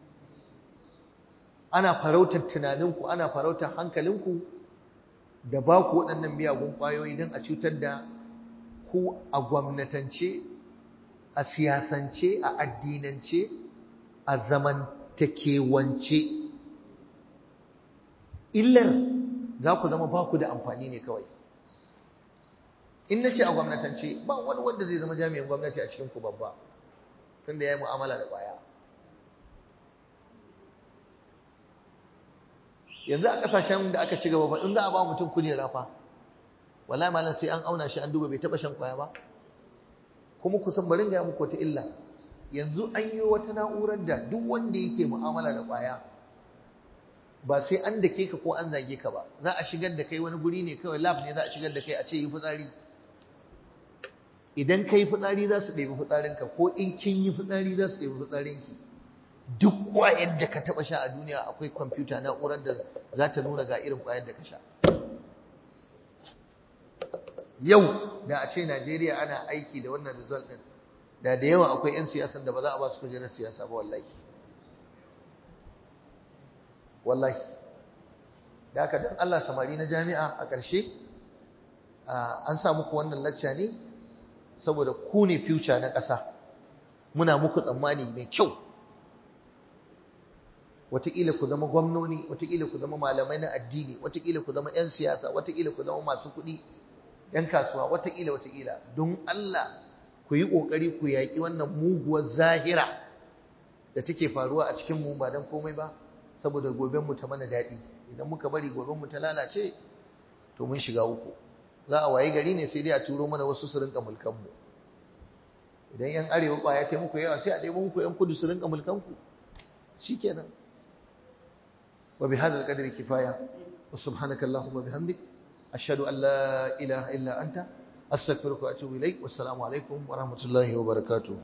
Ana farautar tunaninku, ana farautar hankalinku da ba ku waɗannan miyagun ƙwayoyi don a cutar da ku a gwamnatance, a siyasance, a addinance, a zamantakewance. Illar za ku zama ba ku da amfani ne kawai. In na ce a gwamnatance, ba wani wanda zai zama jami'in gwamnati a cikin ku babba, tunda ya yi mu'amala da ƙwaya. Yanzu a ƙasashen da aka ci gaba ba, in za a ba mutum kujera fa, wallahi malam sai an auna shi an duba bai taɓa shan ƙwaya ba. Kuma kusan bari ga muku wata illa. Yanzu an yi wata na'urar da duk wanda yake mu'amala da ƙwaya ba sai an dake ka ko an zage ka ba, za a shigar da kai wani guri ne kawai, lab ne za a shigar da kai a ce yi fitsari. Idan kai fitsari za su ɗebi fitsarinka, ko in kin yi fitsari za su ɗebi fitsarinki. Duk ƙwayar da ka taɓa sha a duniya akwai kwamfuta na'urar da za ta nuna ga irin ƙwayar da ka sha. Yau da a ce Najeriya ana aiki da wannan result ɗin, da yawa akwai 'yan siyasan da ba za a ba su kujerar siyasa ba wallahi. Wallahi. Da haka don Allah samari na jami'a a ƙarshe, an sa muku wannan lacca ne saboda ku ne future na ƙasa. Muna muku tsammani mai kyau. Wataƙila ku zama gwamnoni, wataƙila ku zama malamai na addini, wataƙila ku zama 'yan siyasa, wataƙila ku zama masu kuɗi, 'yan kasuwa, wataƙila. Don Allah ku yi ƙoƙari ku yaƙi wannan muguwar zahira da take faruwa a cikin mu ba don komai ba, saboda gobenmu ta mana daɗi. Idan muka bari gobenmu ta lalace, to mun shiga uku. za a waye gari ne sai dai a turo mana wasu su rinka mulkan mu idan yan arewa kwaya ta muku yawa sai a ɗebo muku yan kudu su rinka mulkan ku shikenan wa bihadha alqadri kifaya wa subhanaka allahumma bihamdik ashhadu an la ilaha illa anta astaghfiruka wa atubu ilaik wassalamu alaikum wa rahmatullahi wa barakatuh